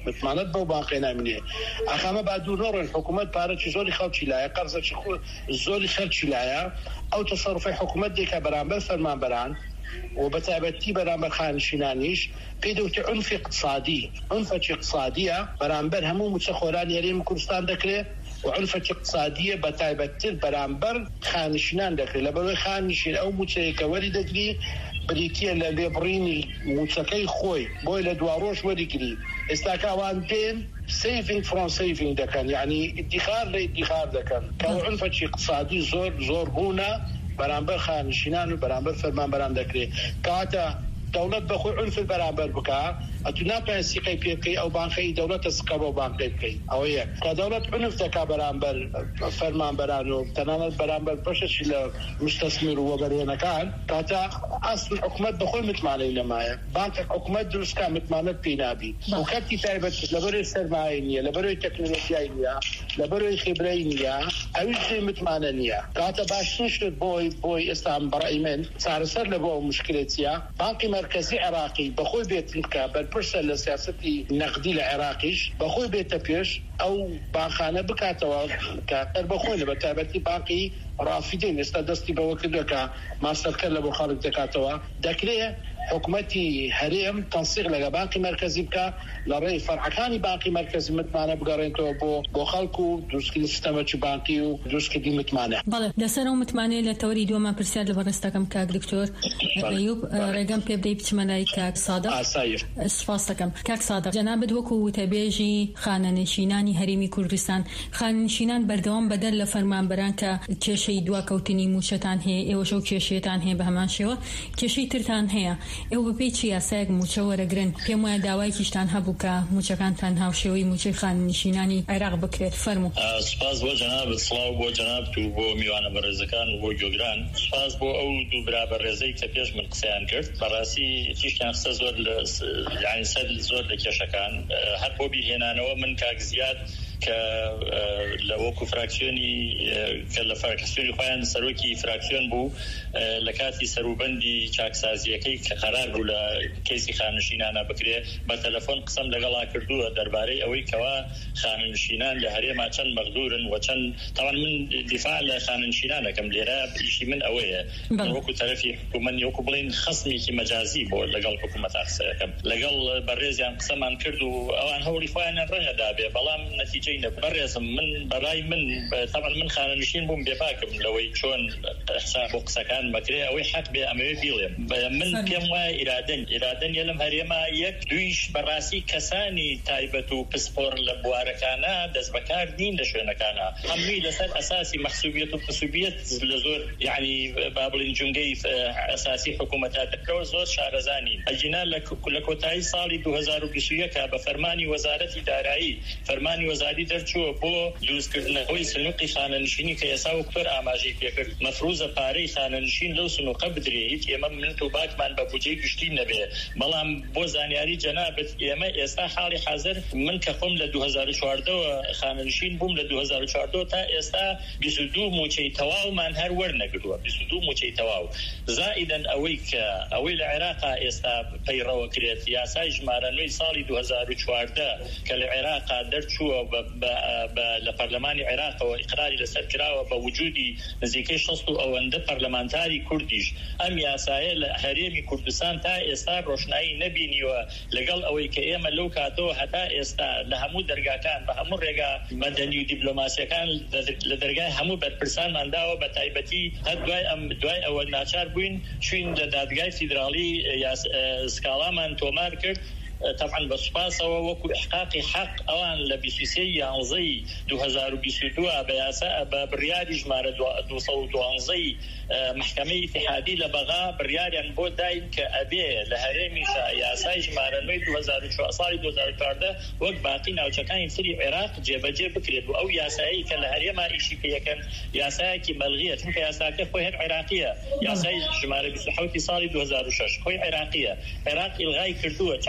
Speaker 6: متمانەت بەو بانقی نامینێ ئەخامە با دوو نۆڕێن حکوومەت پارەی زۆری خەڵکی لایە قەرزێکی زۆری خەرکی لایە ئەو تەسەڕوفی حکوومەت دێکە بەرامبەر فەرمانبەران و بەتایبەتی بەرامبەر خانشینانیش پێی دەوتە عنف اقتصادی عنفێکی اقتصادیە بەرامبەر هەموو موچەخۆرانی هەرێمی کوردستان دەکرێت و عنفێکی اقتصادیە بەتایبەتتر بەرامبەر خانشینان دەکرێت لەبەرەوەی خانشین ئەو موچەیەکە وەری دەگری بریتە لە لێبڕینی موچەکەی خۆی بۆی لە دواڕۆژ وەریگری ئێستا کاوان دێن سیڤینگ فرۆن سیڤینگ دەکەن یعنی ئیدخار لە ئیدخار دەکەن کە عنفێکی اقتصادی زۆر زۆر بوونە بەرامبەر خانشینان و بەرامبەر فەرمانبەران دەکرێت کاتە دەوڵەت بەخۆی عنفت بەرامبەر بکە ئەتو ناتوانێت سیقەی پێ بکەی ئەو بانقەی دەوڵەتە سقە بۆ بانقەی بکەی ئەوە یەک کە دەوڵەت عنف دەکا بەرامبەر فەرمانبەران و تەنانەت بەرامبەر بەشێکی لە مستەسمیر و وەبەرهێنەکان کاتە ئەسڵ حکوومەت بەخۆی متمانەی نەمایە بانقێک حکوومەت دروستکە متمانەت پێی نابی و کەتی تایبەت لەبەرەوەی سەرمایە نییە لەبەرەوەی تەکنۆلۆژیای نییە لەبەرەوەی خێبرەی نییە ئەویش متمانە نییە کاتە باشترین شت بۆی بۆی ئێستا بەڕای من چارەسەر لە بۆ ئەو مشکلێتیە بانقی مرکزی عراقی بەخۆی بێت بکە بەرپرسە لە سیاسەتی نەقدی لە عێراقیش بەخۆی بێتە پێش ئەو بانخانە بکاتەوە کە بەخۆی لە بەتایبەتی بانقی ڕافیدین ئێستا دەستی بەوە کردوکە ماسەرکرد لە بۆ خەڵک دەکاتەوە دەکرێت حکوومەتی هەرێم تەنسیق لەگە بانقی مرکزی بکە لە ڕێی فەرعەکانی بانقی مرکزی متمانە بگەڕێنەوە بۆ بۆ خەڵک و دروستکردنی سیستەمێکی بانقی و دروستکردنی متمانە.
Speaker 4: بەڵێ لەسەر ئەو متمانەیە لە تەوەری دووەمە پرسیار لە بەڕێستەکەم کاک دکتۆر ئەیوب ڕێگەم پێ بدەی بچمە لای کاک سادق. سپاس دەکەم کاک سادق جەنابەت وەکو وتەبێژی خانەنشینانی هەرێمی کوردستان خانەنشینان بەردەوام بەدەر لە فەرمانبەران کە کێشەی دواکەوتنی موچەتان هەیە ئێوەش ئەو کێشەیەتان هەیە بە هەمان شێوە کێشەی ترتان هەیە ئێوە بەپێی چی یاسایەک موچە وەرەگرن پێم وایە داوایکیشتان هەبوو کە موچەکانتان هاوشێوەی موچەی خانەنشینانی عێراق بکرێت فەرموو.
Speaker 7: سپاس بۆ جەنابەت سڵاو بۆ جەنابەت و بۆ میوانە بەڕێزەکان و بۆ گوێگران سپاس بۆ ئەو دوو برا بەڕێزەی کە پێش من قسەیان کرد بەڕاستی هیچیان قسە زۆر یعنی سەر زۆر لە کێشەکان هەر بۆ بیرهێنانەوە من کاک زیاد کە لە وەکو فراکسیۆنی کە لە فراکسیۆنی خۆیان سەرۆکی فراکسیۆن بوو لە کاتی سەروبەندی چاکسازیەکەی کە قەرار بوو لە کەیسی خانشینانە بکرێ بە تەلەفۆن قسەم لەگەڵا کردووە دەربارەی ئەوەی کەوا خانشینان لە هەرێما چەند مەغدورن و چەند تاوان من دیفاع لە خانشینانەکەم لێرە پیشی من ئەوەیە وەکو تەرەفی حکوومەتی وەکو بڵین خەسمیکی مەجازی بۆ لەگەڵ حکوومەتا قسەکەم لەگەڵ بەڕێزیان قسەمان کرد و ئەوان هەوڵی خۆیانیان ڕەنگەدابێ بەڵام نەتیجەی بەڕێزم من بەڕای من تاوان من خانەنشین بووم بێباکم لەوەی چۆن حساب بۆ قسەکان بکرێ ئەوەی حەق بێ ئەمەوێ بیڵێم من پێم وایە ئیرادەن ئیرادەن لەم هەرێما یەک دویش بەڕاستی کەسانی تایبەت و پسپۆر لە بوارەکانە دەست بەکار نین لە شوێنەکانە هەمووی لەسەر ئەساسی مەحسوبیەت و پسوبیەت لە زۆر یعنی با بڵین جونگەی ئەساسی حکوومەتە دەکرەوە زۆر شارەزانین ئەجینا لە کۆتایی ساڵی دوو هەزار و بیست و یەک بە فەرمانی وەزارەتی دارایی فەرمانی وەزاری دەرچووە بۆ دروستکردنەوەی سنووقی خانەنشینی کە ئێستا وەکتۆر ئاماژەی پێکرد مەفروزە پارەی خانەنشین لەو سنووقە بدرێت ئێمە من و باکمان بە بودجەی گشتی نەبێ بەڵام بۆ زانیاری جەنابەت ئێمە ئێستا حاڵی حاضر من کە خۆم لە دوو هەزار و چواردەوە خانەنشین بووم لە دوو هەزار و چواردەوە تا ئێستا بیست و دوو موچەی تەواومان هەر وەرنەگرتووە بیست و دوو موچەی تەواو زائیدەن ئەوەی کە ئەوەی لە عێراقا ئێستا پەیڕەوە کرێت یاسای ژمارە نوێی ساڵی دوو هەزار و چواردە کە لە عێراقا دەرچووە لە پەرلەمانی عێراقەوە ئیقراری لەسەر کراوە بە وجودی نزیکەی شەست و ئەوەندە پەرلەمانتاری کوردیش ئەم یاسایە لە هەرێمی کوردستان تا ئێستا ڕۆشنایی نەبینیوە لەگەڵ ئەوەی کە ئێمە لەو کاتەوە هەتا ئێستا لە هەموو دەرگاکان بە هەموو ڕێگا مەدەنی و دیپلۆماسیەکان لە دەرگای هەموو بەرپرسانمانداوە بە تایبەتی هەر دوای ئەم دوای ئەوە ناچار بووین چوین لە دادگای فیدراڵی سکاڵامان تۆمار کرد طبعا بسپاسەوە وەکو احقاقی حق ئەوان لە بیست و سێ یانزەی دوو هەزار و بیست و دوو بە یاسا بە بڕیاری ژمارە دووسەد و دوانزەی محکمەی اتحادی لە بەغا بڕیاریان بۆ داین کە ئەبێ لە هەرێمیشا یاسای ژمارە نوێی دوو هەزار و چوار ساڵی دوو هەزار و چواردە وەک باقی ناوچەکانی تری عێراق جێبەجێ بکرێت و ئەو یاسایی کە لە هەرێما ئیشی پێیەکەن یاسایەکی بەڵغیە چونکە یاساکە خۆی هەر عێراقیە یاسای ژمارە بیست و حەوت ساڵی دوو هەزار و شەش خۆی عێراقیە عێراق ئیلغای کردووە چ عەجەب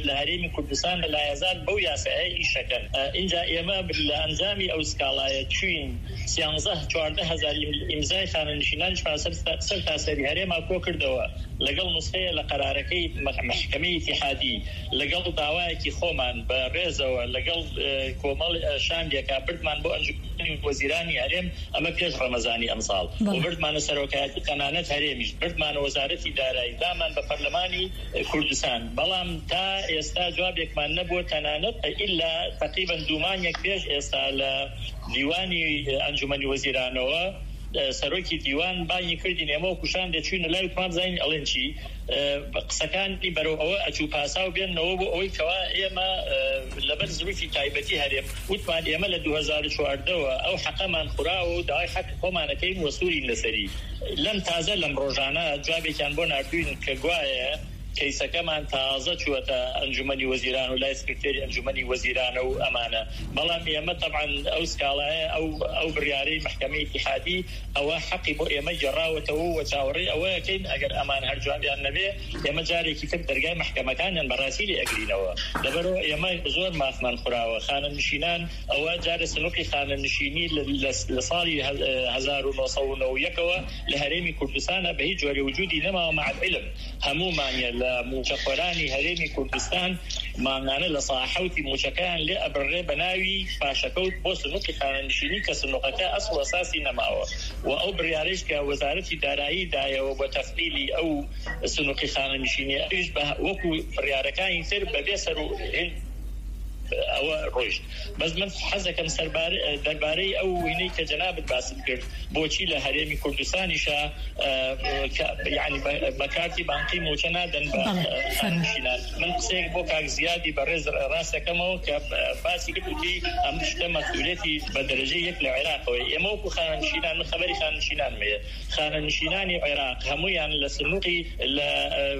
Speaker 7: لە هەرێمی کوردستان لە لایەزار بەو یاسایە ئیشەکەن. اینجا ئێمە لە ئەنجامی ئەو سکاڵایە چوین سیانزە چواردە هەزار ئیمزای خانەنشینانیشمان سەر تاسەری هەرێما کۆ کردەوە لەگەڵ نوسخەیە لە قەرارەکەی محکەمەی ئیتیحادی لەگەڵ داوایەکی خۆمان بە ڕێزەوە لەگەڵ کۆمەڵ شاندێکا بردمان بۆ ئەنجومەنی وەزیرانی هەرێم ئەمە پێش ڕەمەزانی ئەمساڵ و بردمانە سەرۆکایەتی تەنانەت هەرێمیش بردمانە وەزارەتی دارایی دامان بە پەرلەمانی کوردستان. بەڵام تا ئێستا جوابێکمان نەبووە تەنانەت ئیلا تقریبا دوومانێک پێش ئێستا لە دیوانی ئەنجومەنی وەزیرانەوە سەرۆکی دیوان بانی کردین ئێمە و کوشان دەچوینە لای توان زین ئەڵێن چی قسەکانی بەرەو ئەوە ئەچوو پاساو بێنەوە بۆ ئەوەی کەوا ئێمە لەبەر زروفی تایبەتی هەرێم وتمان ئێمە لە دوو هەزار و چواردەوە ئەو حەقەمان خوراوە و داوای حەق خۆمانەکەین وەسوورین لەسەری. لەم تازە لەم ڕۆژانە جوابێکیان بۆ ناردوین کە گوایە کەیسەکەمان تازە چووەتە ئەنجومەنی وەزیران و لای سکرتێری ئەنجومەنی وەزیرانە و ئەمانە. بەڵام ئێمە طبعا ئەو سکاڵایە ئەو ئەو بڕیارەی محکەمەی ئیتیحادی ئەوە حەقی بۆ ئێمە گەڕاوەتەوە و چاوەڕێی ئەوەیەکەین ئەگەر ئەمان هەر جوابیان نەبێ ئێمە جارێکی تر دەرگای محکەمەکانیان بەڕاستی لێ ئەگرینەوە. لەبەرەوە ئێمە زۆر مافمان خوراوە خانەنشینان ئەوە جارە سنووقی خانەنشینی لە ساڵی هەزار و نۆ سەد و نۆ و یەکەوە لە هەرێمی کوردستانە بە هیچ جۆرە وجودی نەماوە مع العلم هەمومانیە لە موچەخۆرانی هەرێمی کوردستان مانگانە لە ساحەوتی موچەکەیان لێ ئەبڕێ بە ناوی پاشەکەوت بۆ سنووقی خانەنشینی کە سنووقەکە ئەسڵ و ئەساسی نەماوە و ئەو بڕیارەش کە وەزارەتی دارایی دایەوە بۆ تەفعیلی ئەو سنووقی خانەنشینی ئەویش وەکو بڕیارەکانی تر بەبێ سەر و ئەوە ڕۆیشت. بەس من حەزەکەم دەربارەی ئەو وینەی کە جەنابەت باست کرد بۆچی لە هەرێمی کوردستانیشە یعنی بەکارتی بانقی موچە نادەن بە خانەنشینان. من قسەیەک بۆ کاک زیادی بەڕێز ڕاستەکەمەوە کە باسی کردوتی ئەم شتە مەسئولیەتی بە دەرەجەی یەک لە عێراقەوە. ئێمە وەکو خانەنشینان من خەبەری خانەنشینان مەیە خانەنشینانی عێراق هەمویان لە سنووقی لە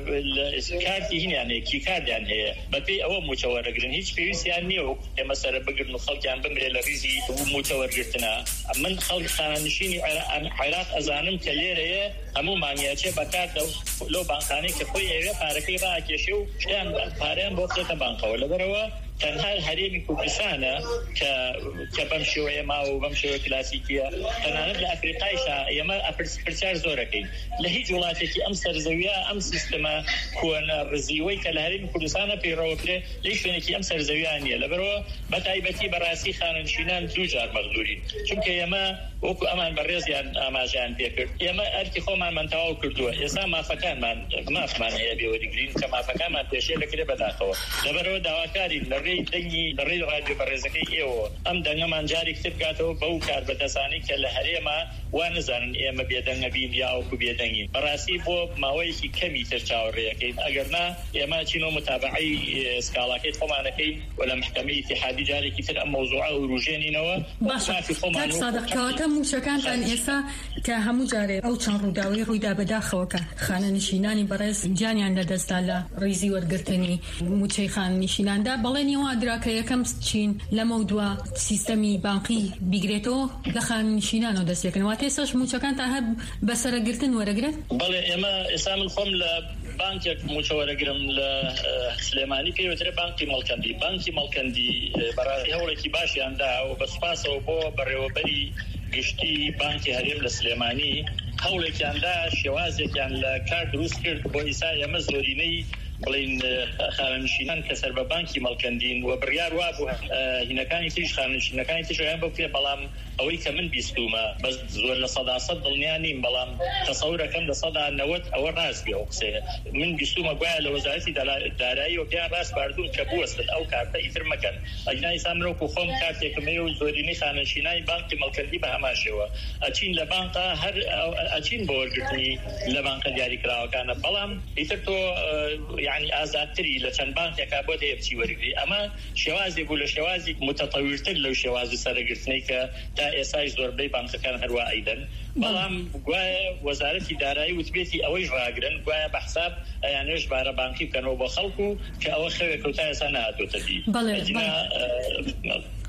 Speaker 7: کارتی هینیان هەیە کیکاردیان هەیە بەپێی ئەوە موچە وەرەگرن هیچ پێویستیان نییە ئێمە سەرە بگرن و خەڵکیان بمرێ لە ریزی موچە وەرگرتنە. من خەڵکی خانەنشینی عێراق ئەزانم کە لێرەیە هەموو مانگیاچێ بەکاردە لەو بانکانەی کە خۆی ئەوێ پارەکەی ڕاکێشێ و شتیان پارەیان بۆ بچێتە بانکەوە. لەبەرەوە تەنها هەرێمی کوردستانە کە کە بەم شێوەیە ماوە و بەم شێوە کلاسیکیە. تەنانەت لە ئەفریقایشا ئێمە پرسیار زۆرەکەین لە هیچ وڵاتێکی ئەم سەرزەویە ئەم سیستەمە کۆنە ڕزیوەی کە لە هەرێمی کوردستانە پەیڕەوەکرێ لە هیچ شوێنێکی ئەم سەرزەویان نییە. لەبەرەوە بەتایبەتی بەڕاستی خانەنشینان دوو جار مەغلوورین چونکە ئێمە وەکو ئەمان بەڕێزیان ئاماژیان پێکرد ئێمە ئەرکی خۆمانمان تەواو کردووە. ئێستا مافەکانمان مافمان هەیە بێوەریگرین کە مافەکانمان پێشێ دەکرێت بەداخەوە. لەبەرەوە داواکارین لە ڕێی دەنگی لە ڕێی ڕادیۆ بەڕێزەکەی ئێوە ئەم دەنگەمان جارێک تر بکاتەوە بەو کار بەدەستانی کە لە هەرێمە وا نەزانن ئێمە بێدەنگە بین یا وەکو بێدەنگین. بەڕاستی بۆ ماوەیەکی کەمی تر چاوەڕێیەکەین ئەگەرنا ئێمە چینۆ متابعەی سکاڵاکەی خۆمانەکەین و لە محکەمەی ئیتیحادی جارێکی تر ئەم مەوزوعە و ڕوژێنینەوە.
Speaker 4: باشە کاک سادق کەواتە موچەکانتان ئێستا کە هەموو جارێ ئەو چەند ڕووداوی ڕوویدا بەداخەوەکە خانەنشینانی بەڕێز گیانیان لەدەستا لە ڕیزی وەرگرتنی موچەی خانەنشیناندا بەڵێنیەوە درا کە یەکەم چین لەمە دووە سیستەمی بانقی بیگرێتەوە لە خانەنشینانەوە دەستێکن واتە ئێستاش موچەکانتان هەر بەسەرەگرتن وەرەگرێت؟
Speaker 7: بەڵێ ئێمە ئێستا من خۆم لە بانکێک موچە وەرەگرم لە سلێمانی پێوترێ بانکی مەڵکەندی. بانکی مەڵکەندی بەڕاستی هەوڵێکی باشیاندا و بەسپاسەوە بۆ بەڕێوەبەری گشتی بانکی هەرێم لە سلێمانی هەوڵێکیاندا شێوازێکیان لە کار دروست کرد بۆ ئیسا ئێمە زۆرینەی بڵین خانەنشینان کە سەر بە بانکی مەڵکەندین و بڕیار وا بوو هینەکانی تریش خانەنشینەکانی تریشیان بۆ پێ. بەڵام ئەوەی کە من بیستومە بەس زۆر لە سەدا سەد دڵنیا نیم بەڵام تەسەورەکەم لە سەدا نەوەت ئەوە ڕاست بێ ئەو قسەیە. من بیستومە گوایە لە وەزارەتی دارایی و پێیان ڕاست باردوون کە بوەستن ئەو کارتە ئیتر مەکەن. ئەجنای سامرۆک و خۆم کارتێکمەیە و زۆرینەی خانەنشینانی بانکی مەڵکەندی بە هەماشەوە ئەچین لە بانقا هەر ئەچین بۆ وەرگرتنی لە بانکە دیاریکراوەکانە. بەڵام ئیتر تۆ یعنی ئازادتری لە چەند بانکێکا بۆ هەیە بچی وەرگری. ئەمە شێوازێک بوو لە شێوازی متەتەویرتر لەو شێوازی سەرەگرتنەی کە تا ئێستاش زۆربەی بانکەکان هەروە ئەیدەن. بەڵام گوایە وەزارەتی دارایی وتبێتی ئەوەیش ڕاگرن گوایە بە حساب ئەیانێش بارە بانکی بکەنەوە بۆ خەڵکو کە ئەوە خەوێک و تا ئێستا نهاتۆتە دی.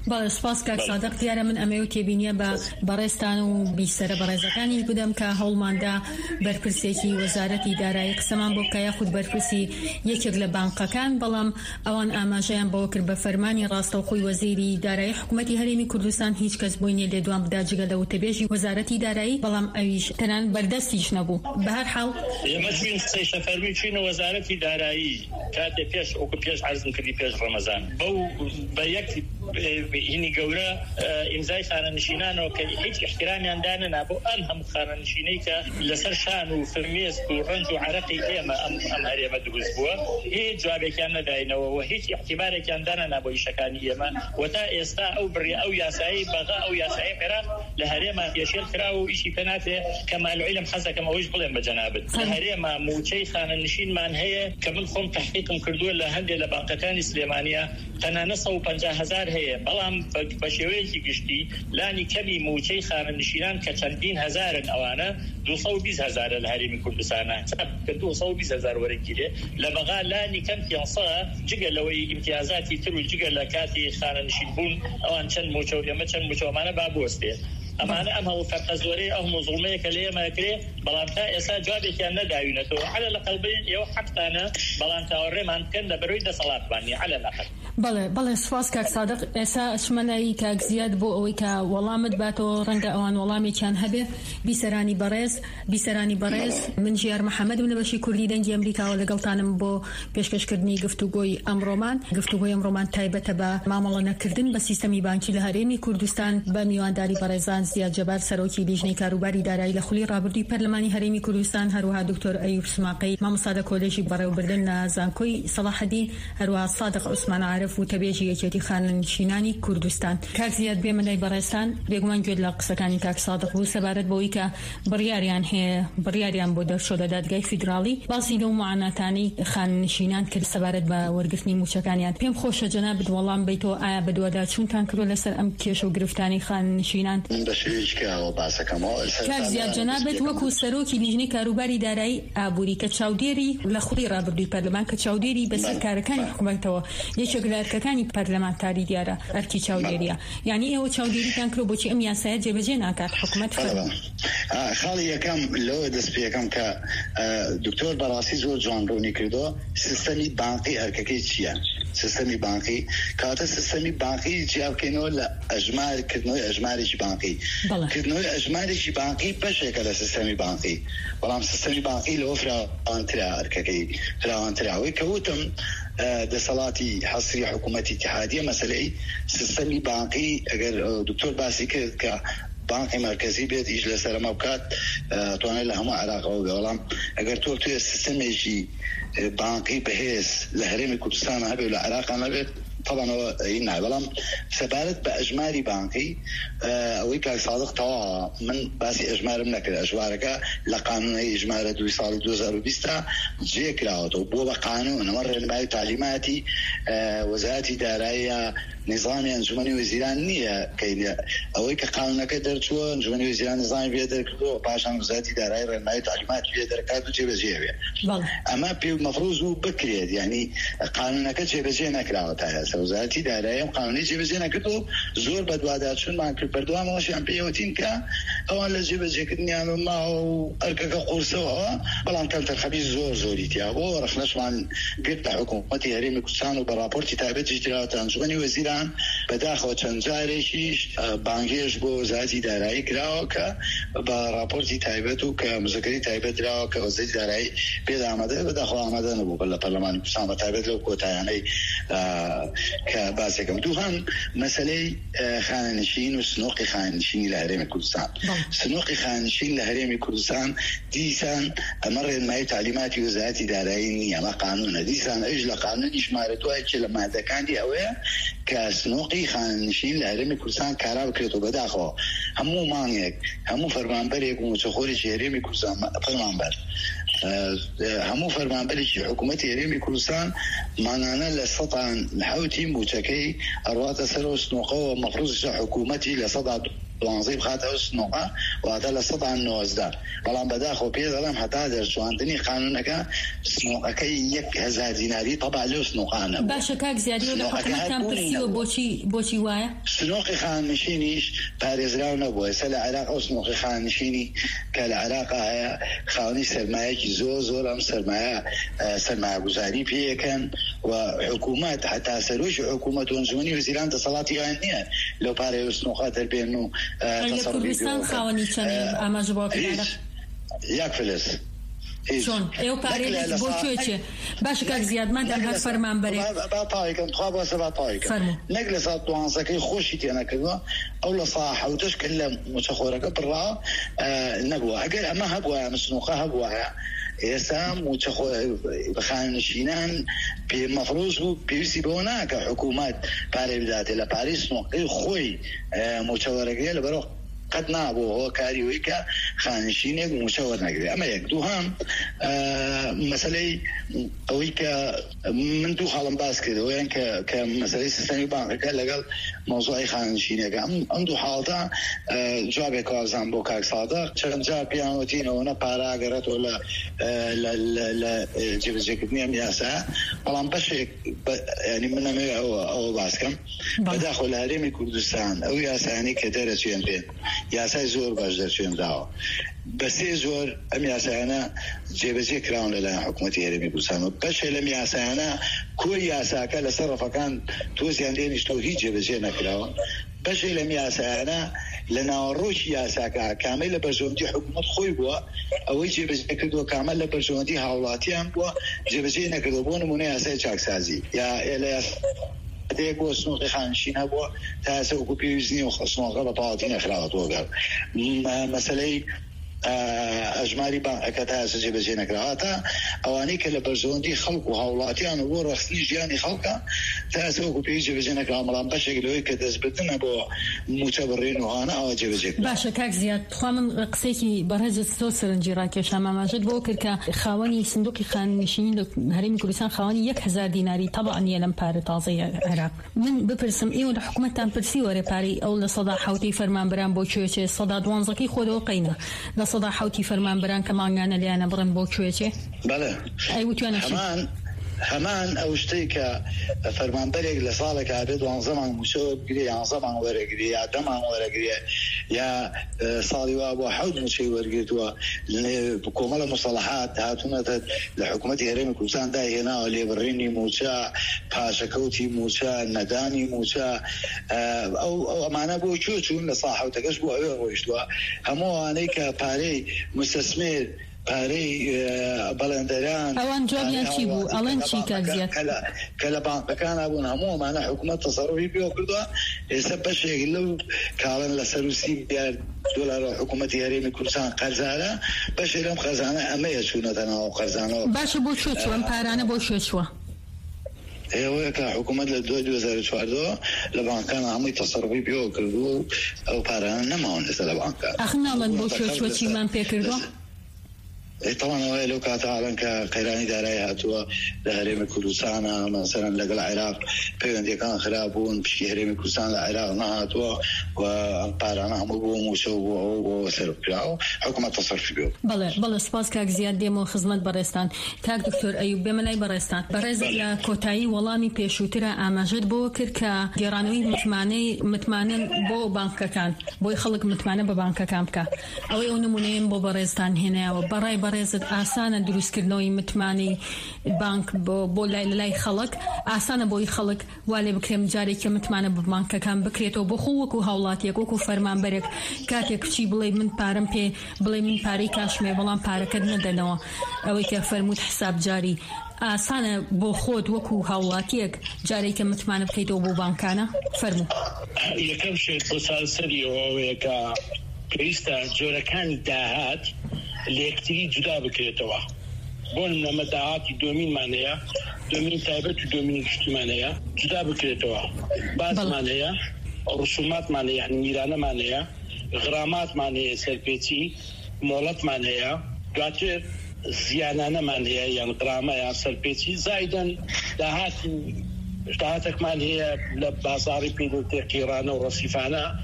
Speaker 4: باڵێ سپاس کاک سادق دیارە من ئەمەوە تێبینیە بە بەڕێستان و بیسەرە بەڕێزەکانی بدەم کە هەوڵماندا بەرپرسێکی وەزارەتی دارایی قسەمان بۆ بکە یاخود بەرپرسی یەکێک لە بانقەکان، بەڵام ئەوان ئاماژەیان بەوە کرد بە فەرمانی ڕاستەوخۆی وەزیری دارایی حکوومەتی هەرێمی کوردستان هیچ کەس بۆی نیە لێدوان بدا جگە لە وتەبێژی وەزارەتی دارایی، بەڵام ئەویش تەنان بەردەستیش نەبوو. بە هەر حاڵ
Speaker 7: ئێمە چوین قسەی شەفەرمی چوینە وەزارەتی دارایی کاتێ پێش ئەوکە پێش عەرزم کردی پێش ڕەمەزان بەو بە یەک هینی گەورە ئیمزای خانەنشینانەوە کە هیچ احترامیان دانەنا بۆ ئەم هەموو خانەنشینەی کە لەسەر شان و فرمێسک و ڕەنج و عەرەقی ئێمە ئەم ئەم هەرێمە دروست بووە، هیچ جوابێکیان نەداینەوە و هیچ احتیمالێکیان دانەنا بۆ ئیشەکانی ئێمە و تا ئێستا ئەو بڕی ئەو یاسایی بەغا ئەو یاسایی عێراق لە هەرێمە هێشێل کرا و ئیشی پێ ناتێ کە مالعیلم حەزەکەم ئەوەش بڵێم بە جەنابەت لە هەرێمە موچەی خانەنشینمان هەیە کە من خۆم تەحقیقم کردووە لە هەندێک لە بانقەکانی سلێمانیە تەنانە سەد و پەنجا هەزار هەیە، بەڵام بە شێوەیەکی گشتی لانی کەمی موچەی خانەنشینان کە چەندین هەزارن ئەوانە دووسەد و بیست هەزارە لە هەرێمی کوردستانە دووسەد و بیست هەزار وەرەگیرێ لە بەغا لانی کەم پێنجسەد جگە لەوەی ئیمتیازاتی تر و جگە لە کاتی خانەنشین بوون ئەوان چەند موچە و ئێمە چەند موچەوەمانە با بوەستێ ئەمانە ئەم هەوڵ فەرقە زۆرەی ئەو مۆزوڵمەیەکە لە ئێمە کرێ، بەڵام تا ئێستا جوابێکیان نەداوینەتەوە عەلە لەقەڵ بێن ئێوە حەقتانە، بەڵام تاوەڕێمان بکەن لە بەرەوەی دەسەڵاتوانی عەلە لەقەڵ.
Speaker 4: بەڵێ بەڵێ سپاس کاک سادق. ئێستا ئەچمەلای کاک زیاد بۆ ئەوەی کە وەڵامت باتەوە ڕەنگە ئەوان وەڵامێکیان هەبێ. بیسەرانی بەڕێز بیسەرانی بەڕێز من ژیار محەممەدم لە بەشی کوردی دەنگی ئەمریکاوە لەگەڵتانم بۆ پێشکەشکردنی گفتوگۆی ئەمڕۆمان. گفتوگۆی ئەمڕۆمان تایبەتە بە مامەڵە نەکردن بە سیستەمی بانکی لە هەرێمی کوردستان بە میوانداری بەڕێزان زیاد جەبار سەرۆکی لیژنەی کاروباری دارایی لە خولی ڕابردووی پەرلەمانی هەرێمی کوردستان، هەروەها دکتۆر ئەیوب سماقی مامۆستا لە کۆلێژی بەڕێوەبردن لە زانکۆی سەلاحەدین، هەروەها سادق عوسمان عارف و تەبێژی یەکێتی خانەنشینانی کوردستان. کاک زیاد بێمە لای بەڕێستان بێگومان گوێت لە قسەکانی کاک سادق بوو سەبارەت بەوەی کە بڕیاریان هەیە بڕیاریان بۆ دەرچۆ لە دادگای فیدراڵی باسی لەو معاناتانی خانەنشینان کرد سەبارەت بە وەرگرتنی موچەکانیان. پێم خۆشە جەنابەت وەڵام بیتەوە ئایا بە دووەدا چوونتان کردووە لەسەر ئەم کێشە و گرفتانی خانەنشینان؟ کاک زیاد جەنابەت وەکو سەرۆکی لیژنەی کاروباری دارایی ئابووری کە چاودێری لە خولی ڕابردووی پەرلەمان کە چاودێری بەسەر کارەکانی حکوومەتەوە یەکێک لە ئەرکەکانی پەرلەمانتاری دیارە ئەرکی چاودێریە، یعنی ئێوە چاودێریتان کرۆ بۆچی ئەم یاسایە جێبەجێ ناکات حکوومەت
Speaker 5: خاڵی یەکەم لەوە دەست پێەکەم کە دکتۆر بەڕاستی زۆر جوان ڕوونی کردەوە سیستەمی بانقی ئەرکەکەی چییە؟ سیستەمی بانقی کاتە سیستەمی بانقی جیابکەینەوە لە ئەژمارکردنەوەی ئەژمارێکی بانقی کردنەوەی ئەژمارێکی بانقی بەشێکە لە سیستەمی بانقی، بەڵام سیستەمی بانقی لەوە فراوانترا ئەرکەکەی فراوانتراوەی کەوتم دەسەڵاتی حەسری حکوومەتی اتحادیە مەسەلەی سیستەمی بانقی ئەگەر دکتۆر باسی کرد کە بانقی مرکزی بێت ئیش لەسەر ئەمە بکات توانێت لە هەموو عێراقەوە بێ، بەڵام ئەگەر تۆ توێ سیستەمێکی بانقی بەهێز لە هەرێمی کوردستان هەبێت لە عێراق نەبێت طبعا این نه، بەڵام سەبارەت بە ئەژماری بانقی ئەوەی کاک سادق تەواوە من باسی ئەژمارم نەکرد، ئەژمارەکە لە قانونەی ئەژمارە دوی ساڵی دوو هەزار و بیست جێکراوەتەوە بۆ بە قانون ئەمە ڕێنمایی تعلیماتی وەزارەتی داراییە نظامی ئەنجومەنی وەزیران نییە کەینە ئەوەی کە قانونەکە دەرچووە ئەنجومەنی وەزیران نظامی پێ دەرکردەوە پاشان وەزارەتی دارایی ڕێنمایی تعلیماتی پێ دەرکات و جێبەجێ بێ. ئەمە پێ مەفروض بوو بکرێت، یعنی قانونەکە جێبەجێ نەکراوە تا ئێستا وەزارەتی دارایی ئەم قانونی جێبەجێ نەکردەوە زۆر بەدواداچوونمان کرد بەردەوامەوەشیان پێوتین کە ئەوان لە جێبەجێکردنیان ماوە و ئەرکەکە قورسەوە، بەڵام کەلتەرخەبی زۆر زۆری تیا بۆ ڕەخنەشمان گرت لە حکوومەتی هەرێمی کوردستان و بە راپۆرتی تایبەتیش دراوەتە ئەنجومەنی وەزیران بەداخەوە چەند جارێکیش بانگێژ بۆ وەزارەتی دارایی کراوە کە بە راپۆرتی تایبەت و کە مزەکەری تایبەت دراوە کە وەزارەتی دارایی پێدا ئامادە بەداخەوە ئامادە نەبوو لە پەرلەمانی کوردستان بە تایبەت لەو کۆتایانەی کە باسێکم. دووهەم مەسەلەی خانەنشین و سنۆقی خانەنشینی لە هەرێمی کوردستان. سنۆقی خانەنشین لە هەرێمی کوردستان دیسان ئەمە ڕێنمایی تعلیماتی وەزارەتی دارایی نییە، ئەمە قانونە، دیسان ئەویش لە قانونی ژمارە دوای چ لە مادەکانی ئەوەیە کە سنۆقی خانەنشین لە هەرێمی کوردستان کارا بکرێتەوە بەداخەوە هەموو مانگێک هەموو فەرمانبەرێک و موچەخۆرێکی هەرێمی کوردستان فەرمانبەر هەموو فەرمانبەرێکی حکوومەتی هەرێمی کوردستان مانانە لە سەدان حەوتی موچەکەی ئەڕواتە سەرەوە سنۆقەوە مەفروض حکوومەتی لە سەدا دوانزەی بخاتە ئەو سنووقە واتە لە سەد نۆزدە بەڵام بەداخۆ پێ دەڵێم هەتا دەرچوانتنی قانونەکە سنووقەکەی یەک هەزار دیناری تەبع لەو سنووقانە
Speaker 4: باشە کاک زیادی لە حکومەتتان پرسیوە بۆچی بۆچی وایە
Speaker 5: سنووقی خاننشینیش پارێزراو نەبووە ئێستا لە عێراق ئەو سنووقی خاننشینی کە لە عێراقا هەیە خاوەنی سەرمایەکی زۆر زۆر ئەم سەرمایە سەرمایەگوزاری پێیەکەن و حکوومەت هەتا سەرۆکی حکوومەت وەنجومەنی وەزیران دەسەڵاتیان نییە لەو پارەی سنووقە دەربێن و
Speaker 4: کوردستان خاوەنی چەند ئاماژە بۆ
Speaker 5: یاک فلس
Speaker 4: چۆن ئێوە پارێ بۆ کوێچێ باش کاک زیادمان دەرهات فەرمانبەرێک
Speaker 5: باتاویکەم تخوا بۆسە باتاویکەم نەک لە ساڵ دوانزەکەی خۆشی تێنەکردووە ئەو لە ساڵ حەوتەش کە لە موچەخۆرەکە بڕا نەبووە ئەگەر ئەمە هەبووە سنووقە هەبووە ئێستا خاننشینان پێ مەفرۆز بوو پێویستی بەوە ناکە حکوومەت پارەی بداتێ لە پارەی سنووقەکەی خۆی موچەوەرەگەیە لەبەرەوە قەت نابوو هۆ کاریەوەی کە خاننشینێک موچە وەرنەگرێ ئەمە یەک دووهام مەسەلەی ئەوەی کە من دوو خاڵم باس کردەوە یان کە مەسەلەی سیستەمی بانکەکە لەگەڵ مۆزوعی خاننشینەکە ئەم دوو حاڵەتە جوابێک وازان بۆ کاک سادق چەند جار پیانوەتینەوەنە پارە ئەگەڕێتەوە لە جێبەجێکردنی ئەم یاسا بەڵام بەشێک ینی من نەمەوێت ئەوە باسکەم بەداخۆ لە هەرێمی کوردستان ئەو یاسایانەی کە دەرەچێن بێن یاسای زۆر باش دەرچێنراوە بەسێ زۆر ئەم یاسایانە جێبەجێ کراون لەلایەن حکوومەتی هەرێمی کوردستان و بەشێ لەم یاسایانە کۆی یاساکە لەسەر ڕەفەکان تۆزیان دێنیشتۆ هیچ جێبەجێ نەکراوە بەشێ لەم یاسایانە لە ناوەڕۆژی یاساکە کامل لە بەرژەوەندی حکوومەت خۆی بووە ئەوەی جێبەجێ کردووە کامل لە بەرژەوەندی هاوڵاتیان بووە جێبەجێ نەکردەوە بۆ نمونە یاسای چاکسازی یا لە دەیەک بۆ سنووقی خاننشین هەبووە تا ئێستا وەکو پێویست نییە و سنووقەکە بە پاڵاتی نەخراوەتەوە گەڕ مەسەلەی ئەژماری بانکەکە تا ئێستا جێبەجێ نەکراوە تا ئەوانەی کە لە بەرژەوەندی خەڵک و هاوڵاتیان و بۆ ڕەختی ژیانی خەڵکە تا ئێستا وەکو پێویست جێبەجێ نەکراوە بەڵام بەشێک لەوەی کە دەستبردنە بۆ موچە بڕێن و هانە ئەوە جێبەجێ کراوە.
Speaker 4: باشە کاک زیاد خوا من قسێکی بەڕێزت زۆر سەرنجی ڕاکێشام ئاماژەت بۆ کرد کە خاوەنی سندوقی خاننشینی لە هەرێمی کوردستان خاوەنی یەک هەزار دیناری تەبع نییە لەم پارە تازەی عێراق. من بپرسم ئێوە لە حکوومەتتان پرسی وەرێ پارەی ئەو لە سەدا حەوتەی فەرمانبەران بۆ کوێچێ سەدا دوانزەکەی خۆرەوە قەینە لە سەدا حەوتی فەرمانبەران کە مانگانە لیانە بڕن بۆ کوێچێ
Speaker 5: بەڵێ
Speaker 4: ئەیوتوانە
Speaker 5: هەمان ئەو شتەی کە فەرمانبەرێک لە ساڵێک ئابێت دوانزە مانگ موچە وەرگرێ یانزە مانگ وەرەگرێ یا دە مانگ وەرەگرێ یا ساڵی وا بۆ حەوت موچەی وەرگرتووە کۆمەڵە مستەڵەحات هاتوونەتە لە حکوومەتی هەرێمی کوردستان داهێناوە لێبڕینی موچە پاشەکەوتی موچە نەدانی موچە ئەو ئەمانە بۆ کوێ چوون لە ساڵ حەوتەکەش بۆ ئەوێ ڕۆیشتووە هەموو ئەوانەی کە پارەی مستەسمێر پارەی بەڵێندەران
Speaker 4: ئەوان جوابیان چی بوو ئەڵەن چی کاک زیاد
Speaker 5: کە لە بانکەکان بوون هەموو ئەمانە حکوومەت تەسەڕوفی پێ کردووە ئێستا بەشێک لەو کاڵن لە سەر و سی میلیارد دۆلار حکوومەتی هەرێمی کوردستان قەرزارە بەشێک لەم خەزانە ئەمەیە چوونەتە ناو قەرزانەوە.
Speaker 4: باشە بۆ کوێ چووە ئەم پارانە بۆ کوێ چووە؟
Speaker 5: ئێوەیە کە حکوومەت لە دوای دوو هەزار و چواردەوە لە بانکان هەمووی تەسەڕوفی پێ کردووە و ئەو پارانە نەماون لەسەر لە بانکان.
Speaker 4: ئەخ ناڵەن بۆ کوێ چووە چیمان پێ کردووە؟
Speaker 5: طبعا ئەوەیە لەو کاتەڵەن کە قەیرانی دارایی هاتووە لە هەرێمی کوردستانە مەسەلەن لەگەڵ عێراق پەیوەندیەکان خراپ بوون پشتی هەرێمی کوردستان لە عێراق نەهاتووە و ئەم پارانە هەموو بۆ موچە و بۆ ئەو بۆ سەرکراوە حکوومەت تەسەڕفی پێ.
Speaker 4: بەڵێ بەڵێ سپاس کاک زیاد دێمەوە خزمەت بەڕێستان. کاک دکتۆر ئەیوب بێمە لای بەڕێستان بەڕێز لە کۆتایی وەڵامی پێشووترە ئاماژەت بۆ کرد کە گێڕانەوەی متمانەی متمانن بۆ بانکەکان بۆی خەڵک متمانە بە بانکەکان بکە ئەوەی ئەو نمونەیەم بۆ بەڕێستان هێنایەوە بەڕای بەڕێزت ئاسانە دروستکردنەوەی متمانی بانک بۆ لای لای خەڵک ئاسانە بۆی خەڵک وا لێ بکرێم جارێکە متمانە بە بانکەکان بکرێتەوە بۆ خۆ وەکو هاوڵاتیەک وەکو فەرمانبەرێک کاتێک کچی بڵێ من پارەم پێ بڵێ من پارەی کاشمێ بەڵام پارەکەت نەدەنەوە ئەوەی کە فەرمووت حساب جاری ئاسانە بۆ خۆت وەکو هاوڵاتیەک جارێکە متمانە بکەیتەوە بۆ بانکانە فەرموو.
Speaker 6: یەکەم شێت بۆ سەری ئەوەیە کە پێویستە جۆرەکانی داهات لە یەکتری جودا بکرێتەوە بۆ نمونە داهاتی دۆمینمانەیە دۆمین تایبەت و دۆمینی گشتیمانەیە جودا بکرێتەوە بازمانەیە ڕسوماتمانەیە یعنی میرانەمانەیە غراماتمانەیە سەرپێچی مۆڵەتمانەیە دواتر زیانانەمان هەیە یان غرامە یان سەرپێچی زایدەن داهاتی داهاتێکمان هەیە لە بازاڕی پێدەوتێ قیرانە و ڕەسیفانە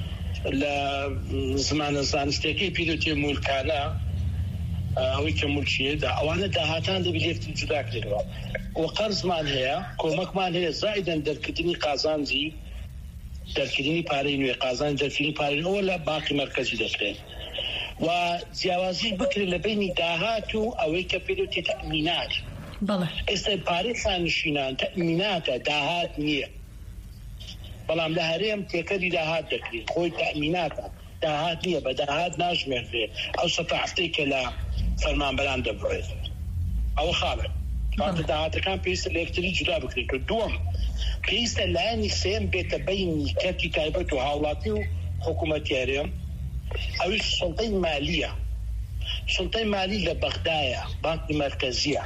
Speaker 6: لزمان زانستێکی پیرۆتی مولکانە ئەوەی کە مولکیێدا ئەوانە داهاتان دەبێت جوداکرێتەوە و قەرزمان هەیە کۆمەکمان هەیە زائیدەن دەرکردنی قازانجی دەرکردنی پارەی نوێ قازان دەرکردنی پارەی ئەوە لە باقی مرکزی دەکرێت و جیاوازی بکرێت لە بینی داهات و ئەوەی کە پێدەوتی تەمینات ئێستا پارەی خانشینان تەمیناتە داهات نییە بەڵام لە هەرێم تێکەری داهات دەکرێت خۆی تەمیناتە داهات نییە بە داهات ناژمێردێت ئەو سەتا هەفتەی کە لە فەرمانبەران دەبڕێت ئەوە خاڵێت کاتە داهاتەکان پێویستە لە یەکتری جودا بکرێت و دووەم پێویستە لایەنی سێم بێتە بینی کەرتی تایبەت و هاوڵاتی و حکوومەتی هەرێم ئەویش سڵتەی مالیە سڵتەی مالی لە بەغدایە بانکی مرکزیە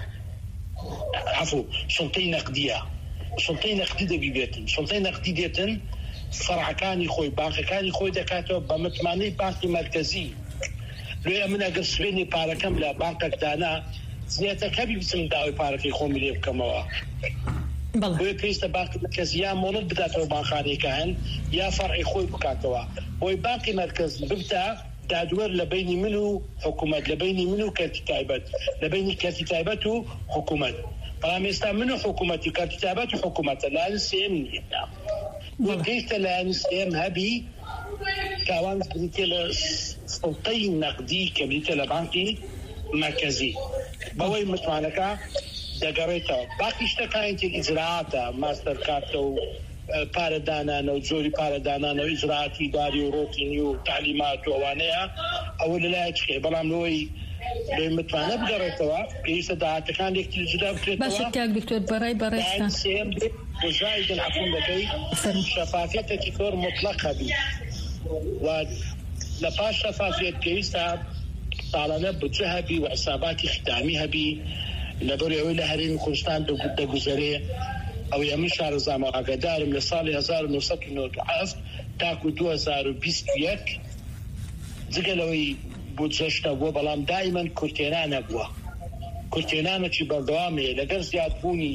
Speaker 6: عفو سڵتەی نەقدیە سڵتەی نەقدی دەبی بێتن سڵتەی نەقدی دێتن فەرعەکانی خۆی بانکەکانی خۆی دەکاتەوە بە متمانەی بانکی مرکزی لێ من ئەگەر سوێنی پارەکەم لە بانکێکدانا زیاتەکەبی بچم داوای پارەکەی خۆمی لێ بکەمەوە بۆیە پێویستە بانکی مرکزی یا مۆڵەت بداتەوە بانخانەیەکە هەن یا فەرعی خۆی بکاتەوە بۆی بانکی مرکزی ببتە دادوەر لە بینی من و حکوومەت لە بینی من و کەرتی تایبەت لە بینی کەرتی تایبەت و حکوومەت بەڵام ئێستا من و حکوومەتی کەرتی تایبەت و حکوومەتە لایەن سێم نیە بۆ پێویستە لایەن سێم هەبی کاوان بریتێ لە سڵتەی نەقدی کە بریتە لە بانکی مرکزی بەوەی متمانەکە دەگەڕێتەوە باقی شتەکانی ئیجراعاتە ماستەر کارتە و پارەدانانە و جۆری پارەدانانە و ئیجراعاتی داری و ڕۆتینی و تعلیمات و ئەوانەیە ئەوە لەلایە چکێ بەڵام لەوەی لێ متمانە بگەڕێتەوە پێویستە داهاتەکان یەکتری جودا بکرێتەوە
Speaker 4: باشە کاک دکتۆر بەڕای بەڕێستان
Speaker 6: سێم بێت بەژای دڵعفون دەکەی شەفافیەتێکی کۆر مطلق هەبی و لە پاش شەفافیەت پێویستە ساڵانە بودجە هەبی و حساباتی ختامی هەبی لەبەر ئەوەی لە هەرێمی کوردستان دەگوزەرێ ئەو ئەمن شارەزامە ئاگادارم لە ساڵی هەزار و نۆسەد و نۆ و هەفت تاکو دوو هەزار و بیست و یەک جگەلەوەی بودجەشتە بووە بەڵام دایمەن کورتێنانە بووە کورتێنانەکی بەردەوامەیە لەگەر زیادبوونی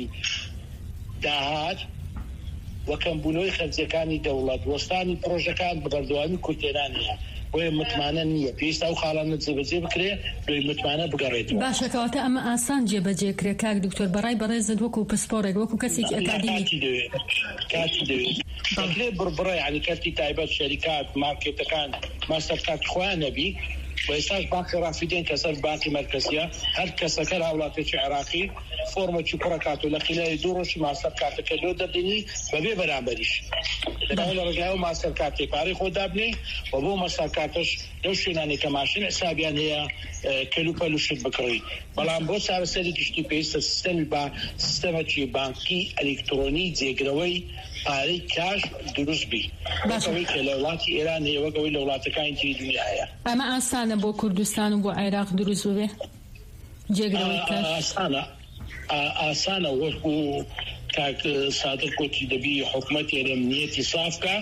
Speaker 6: داهات وەکەمبوونەوەی خەرجیەکانی دەوڵەت وەستانی پرۆژەکان بە بەردەوامی کورتێنانەیە بۆیە متمانە نییە پێویستە ئەو خاڵانە جێبەجێ بکرێ دوی متمانە بگەڕێتەوە
Speaker 4: باشە کەواتە ئەمە ئاسان جێبەجێکرێ کاک دکتۆر بەڕای بەڕێزت وەکو پسپۆرێک وەکو کەسێکی ئەکادیمی
Speaker 6: کاتی دەوێت دەکرێت بڕبڕی عنی کەرتی تایبەت شەریکات مارکێتەکان ماستەر کارت خۆیان نەبی و ئێستاش بانکی ڕافیدێن کەسەر بانکی مرکزیە هەر کەسەکە لە وڵاتێکی عێراقی فۆرمێکی کوڕەکات و لە خلال دوو ڕۆژی ماستەر کارتەکە لۆ دەدەنی بەبێ بەرامبەریش لەبەر لە ڕێگای ماستەر کارتی پارەی خۆ دابنێ و بۆ ماستەر کارتش لەو شوێنانی کە ماشین حسابیان هەیە کەلوپەل و شت بکڕی بەڵام بۆ چارەسەری گشتی پێویستە سیستەمی با سیستەمێکی بانکی ئەلکترۆنی جێگرەوەی پارەی کاش دروست بی بەوەی کە لە وڵاتی ئێران هەیە وەکەوەی لە وڵاتەکانی تری دنیا هەیە
Speaker 4: ئەمە ئاسانە بۆ کوردستان و بۆ عێراق دروست ببێ جێگرەوەی کاش
Speaker 6: ئاسانە ئاسانە وەکو کاک سادق گوتی دەبی حکومەت ئێرەمنیەتی سافکە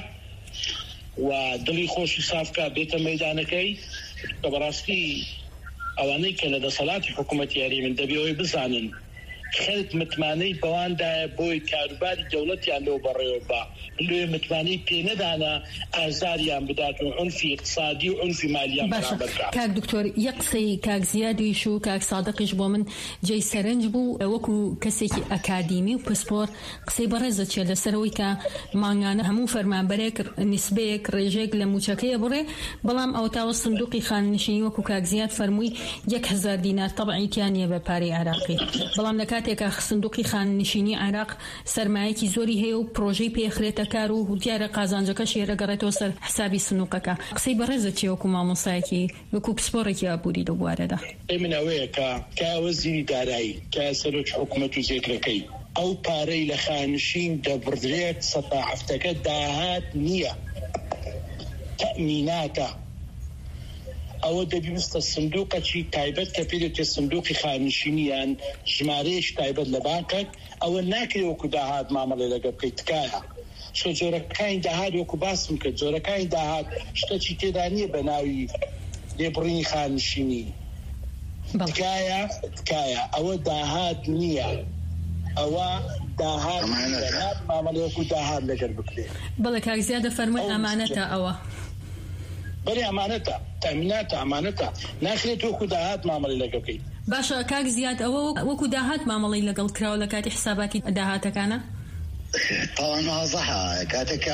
Speaker 6: و دڵی خۆشی سافکە بێتە مەیدانەکەی کە بەڕاستی ئەوانەی کە لە دەسەڵاتی حکومەتی هەرێمن دەبی ئەوەی بزانن خەڵک متمانەی بەواندایە بۆی کاروباری دەوڵەتیان لەو بەڕێوە بە لێ متمانەی پێنەدانە ئازاریان بدات و عنفی اقتصادی و عنفی مالیان بەرامبەر بکات.
Speaker 4: کاک دکتۆر یەک قسەی کاک زیادیش و کاک سادقیش بۆ من جێی سەرنج بوو وەکو کەسێکی ئەکادیمی و پسپۆر قسەی بەڕێزە چێ لەسەرەوەی کە مانگانە هەموو فەرمانبەرێک نسبەیەک ڕێژێک لە موچەکەیە بڕێ بەڵام ئەو تاوە سندوقی خاننشینی وەکو کاک زیاد فەرمووی یەک هەزار دینار تەبعی تیانە بە پارەی عێراقی بەڵام لە کاتێکە سندوقی خاننشینی عێراق سەرمایەکی زۆری هەیە و پرۆژەی پێخرێتە کار و دیارە قازانجەکە شێرە گەڕێتەوە سەر حسابی سنووقەکە قسەی بەڕێزە چێ وەکو مامۆسایەکی وەکو پسپۆڕێکی ئابووری لە بوارەدا
Speaker 6: من ئەوەیە کە کە وەزیری دارایی کە سەرۆک حکوومەت و زێکرەکەی ئەو پارەی لە خانشین دەبڕدرێت سەتا هەفتەکە داهات نییە تەمیناتە ئەوە دەبیستە سندوقەکی تایبەت کە پێدێتێ سندوقی خانشینیان ژمارەیەش تایبەت لە بانکێک ئەوە ناکرێ وەکو داهات مامەڵێ لەگە بکەیت تکایە چۆ جۆرەکانی داهات وەکو باسم کرد جۆرەکانی داهات شتێکی تێدا نییە بە ناوی لێبڕینی خانشینی تکایە تکایە ئەوە داهات نییە ئەوە داهات مامەڵێ وەکو داهات لەگەر بکرێت
Speaker 4: بەڵێ کاک زیادە فەرمووی ئەمانەتە ئەوە
Speaker 6: بەری ئەمانەتە تەمیناتە ئەمانەتە ناخرێت وەکو داهات مامەڵی لەگەڵ
Speaker 4: باشە کاک زیاد ئەوە وەکو داهات مامەڵی لەگەڵ کراوە لە کاتی حساباتی داهاتەکانە
Speaker 5: طبعا واضحة كاتك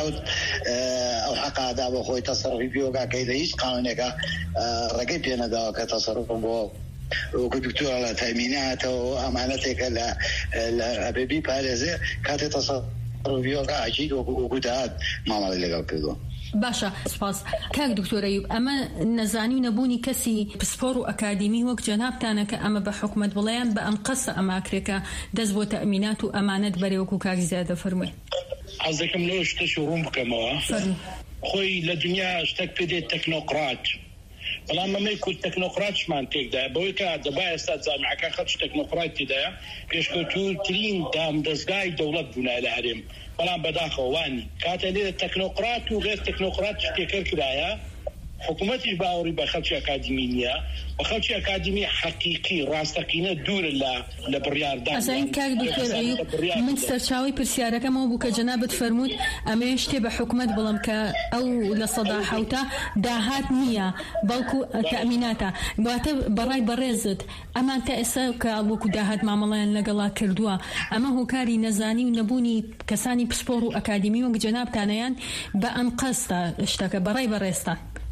Speaker 5: أو حق هذا بخوي تصرف بيوقع كيدا إيش قانونك رقيب ينا دا كتصرف بو وكدكتور على تأمينات وأمانتك لا لا أبي بارزة كات تصرف بيوقع أكيد وكدات ما ما اللي قبله
Speaker 4: باشا سپاس کاک دکتۆر ئەیوب ئەمە نەزانی و نەبوونی کەسی پسپۆر و ئەکادیمی وەک جەنابتانە کە ئەمە بە حکومەت بڵێیان بە ئەم قەسە ئەماکرێکە دەست بۆ تەئمینات و ئەمانەت بەرێوەکو کاک زیادە فەرمووی
Speaker 6: حەز دەکەم لەو شتەش ڕوون بکەمەوە خۆی لە دنیا شتێک پێ دێت تەکنۆقرات بەڵام ئەمەی کورد تەکنۆقراتشمان تێکدایە بەوەی کە دەبا ئێستا جامعەکە خەڵکی تەکنۆقرات تێدایە پێشکەوتووترین دامدەستگای دەوڵەت بوونایە لە هەرێم بەڵام بەداخەوانی کاتە لێرە تەکنۆقرات و غێر تەکنۆقرات شتێکەر کرایە حکوومەتیش باوەڕی بە خەڵکی ئەکادیمی نییە بە خەڵکی ئەکادیمی حەقیقی ڕاستەقینە دوورە لە لە بڕیاردان
Speaker 4: ئەزاین کاک دکتۆر ئەیوب من سەرچاوی پرسیارەکەمەوە بوو کە جەنابەت فەرمووت ئەمە شتێ بە حکوومەت بڵم کە ئەو لە سەدا حەوتە داهات نییە بەڵکو تەئمیناتە واتە بەڕای بەڕێزت ئەمان تا ئێستا کە وەکو داهات مامەڵەیان لەگەڵا کردووە ئەمە هۆکاری نەزانی و نەبوونی کەسانی پسپۆر و ئەکادیمی وەک جەنابتانەیان بە ئەم قەستە شتەکە بەڕای بەڕێستە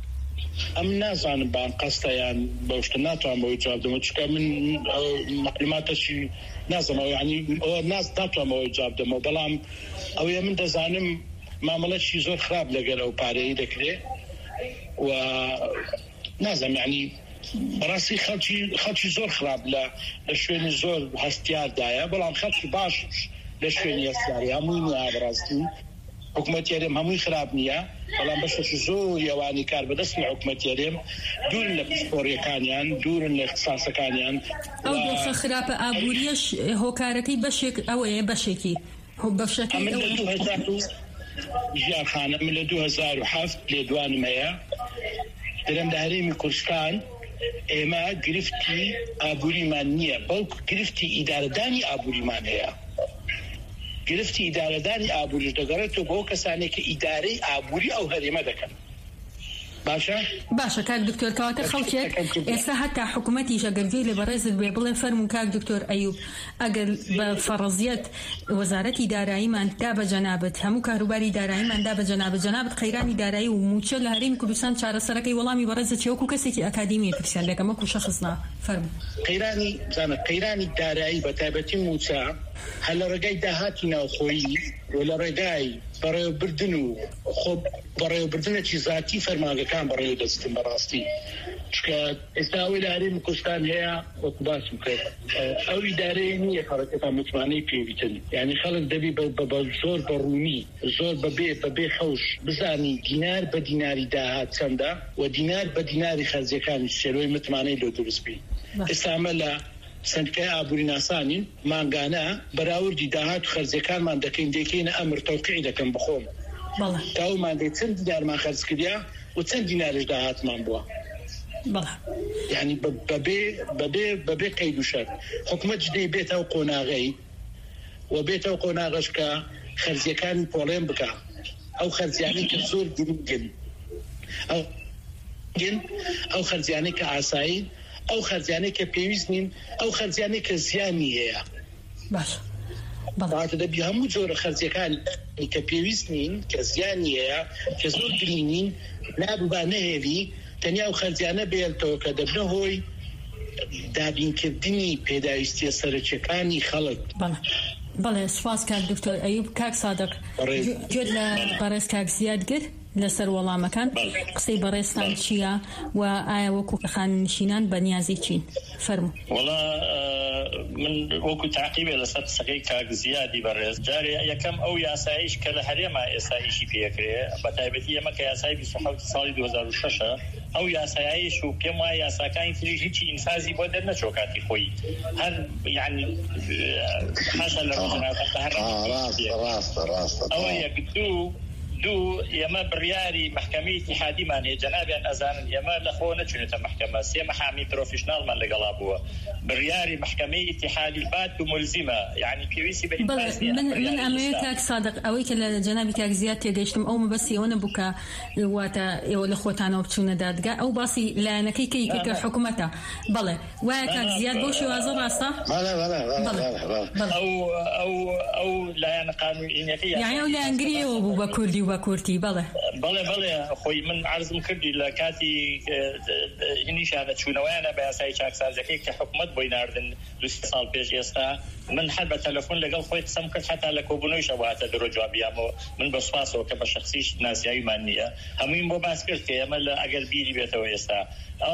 Speaker 6: ئەم نازانم بان قەستەیان بەشتە ناتوان بۆی جواب دەمە چکە من معلوماتەشی نازانەوە یعنی ئەوە ناز ناتوان بەوەی جواب دەمەوە بەڵام ئەوەیە من دەزانم مامەڵەشی زۆر خراپ لەگەر ئەو پارەی دەکرێت و نازانم یعنی بەڕاستی خەڵکی خەڵکی زۆر خراپ لە لە شوێنی زۆر هەستیاردایە بەڵام خەڵکی باش لە شوێنی هەستیاری هەمووی نییە بەڕاستی حکوومەتیارێم هەمووی خراپ نییە بەڵام بەشەی زۆر یاوانی کار بەدەست لە حکوومەتیارێم دوورن لە پسپۆڕیەکانیان دوورن لە اختصاسەکانیان
Speaker 4: ئەو دۆخە خراپە ئابووریەش هۆکارەکەی بەشێک ئەوەیە بەشێکی بەشەکەی
Speaker 6: ژیانخانە من لە دوو هەزار و هەفت لێدوانم هەیە دەرەم لە هەرێمی کوردستان ئێمە گرفتی ئابووریمان نییە بەڵکو گرفتی ئیدارەدانی ئابووریمان هەیە گرفتی ئیدارەدانی ئابووریش دەگەڕێتەوە بۆ کەسانێک کە ئیدارەی ئابووری ئەو هەرێمە دەکەن باشە
Speaker 4: باشە کاک دکتۆر کەواتە خەڵکێک ئێستا هەتا حکوومەتیش ئەگەر گوێی لە بەڕێزت بێ بڵێ فەرموو کاک دکتۆر ئەیوب ئەگەر بە فەڕەزیەت وەزارەتی داراییمان دا بە جەنابەت هەموو کاروباری داراییمان دا بە جەنابەت جەنابەت قەیرانی دارایی و موچە لە هەرێمی کوردستان چارەسەرەکەی وەڵامی بەڕێزت چێوەکو کەسێکی ئەکادیمی پرسیان دەکەم وەکو شەخصنا فەرموو
Speaker 6: قەیرانی زانە قەیرانی دارایی بە تایبەتی موچە هەل لە ڕێگای داهاتی ناوخۆیی و لە ڕێگای بەڕێوەبردن و خۆ بەڕێوەبردنێکی زاتی فەرمانگەکان بەڕێوە دەستن بەڕاستی چکە ئێستا ئەوەی لە هەرێمی کوردستان هەیە وەکو باسم کرد ئەو ئیدارەیە نییە خەڵکەکان متمانەی پێویتن یعنی خەڵک دەبی بە زۆر بەڕوونی زۆر بەبێ بەبێ خەوش بزانی دینار بە دیناری داهات چەندە و دینار بە دیناری خەرجیەکانی سێرۆی متمانەی لۆ دروست بی ئێستا ئەمە لە سندکای ئابووری ناسانین مانگانە بەراوردی داهات و خەرجیەکانمان دەکەین دەکەینە ئەمر تەوقیعی دەکەم بخۆم تاومان دێت چەند دینارمان خەرج کردیا و چەند دینارش داهاتمان بووە یعنی بەبێ بەبێ بەبێ قەید و شەرت حکوومەت دەی بێتە ئەو قۆناغەی و بێتە ئەو قۆناغەش کە خەرجیەکانی پۆڵێن بکە ئەو خەرجیانی کە زۆر گرنگن ئەو ئەو خەرجیانی کە ئاسایی ئەو خەرجیانەی کە پێویست نین ئەو خەرجیانەی کە زیانی هەیە باشە دەبی هەموو جۆرە خەرجیەکان کە پێویست نین کە زیانی هەیە کە زۆر گرنگین نابووبا نەهێوی تەنیا ئەو خەرجیانە بێتەوە کە دەبنە هۆی دابینکردنی پێداویستیە سەرچیەکانی خەڵک
Speaker 4: بەڵێ سوپاس کاک دکتۆر ئەیوب کاک سادق گوێت لە بەڕێز کاک زیاد کرد لەسەر وەڵامەکان قسەی بەڕێستان چییە و ئایا وەکو خاننشینان بەنیازی چین فەرموو
Speaker 7: وەڵا من وەکو تعقیبێ لەسەر قسەکەی کاک زیادی بەڕێز جارێ یەکەم ئەو یاسایش کە لە هەرێمە ئێستا ئیشی پێکرێ بە تایبەتی ئەمە کە یاسای بیست و حەوت ساڵی دوو هەزار و شەشە ئەو یاسایش و پێم وایە یاساکانی تریش هیچی ئینفازی بۆ دەرنەچۆ کاتی خۆی هەر یعنی حاشا لە ڕۆژناوەکە هەر
Speaker 5: ڕاستە ڕاستە ڕاستە
Speaker 7: ئەوە یەک دوو دو يما برياري محكمة اتحادي ماني جنابي أن أزان يما لخونا جنة محكمة سي محامي بروفيشنال من لقلابوه برياري محكمة اتحادي البات ملزمة يعني بيويسي
Speaker 4: بالإنفاسية من من أمريكا صادق أويك لجنابي كاك زيادة ديشتم أو مبسي يوانا بوكا واتا يولا خوتانا وبتشونا دادقا أو باسي لا كي كي كي حكومتها بله وكاك زياد بوشي وازر راستا
Speaker 5: بله بله بله
Speaker 7: أو أو أو لا يعني قانونية
Speaker 4: يعني أو لا أنجري وبوبا كردي وبا كردي بله
Speaker 7: بله بله خوي من عرض مكردي لكاتي هني شانت شو نوانا بأساي شاك سازكي كحكومة بيناردن لسه صار بيج يستا من حرب تلفون لقل خوي قسم كل حتى لكوبنوي شبهات درجة بيامو من بصفاصه كبشخصيش ناس يمانية همين بو باسكرت يمل أجل بيدي بيتو يستا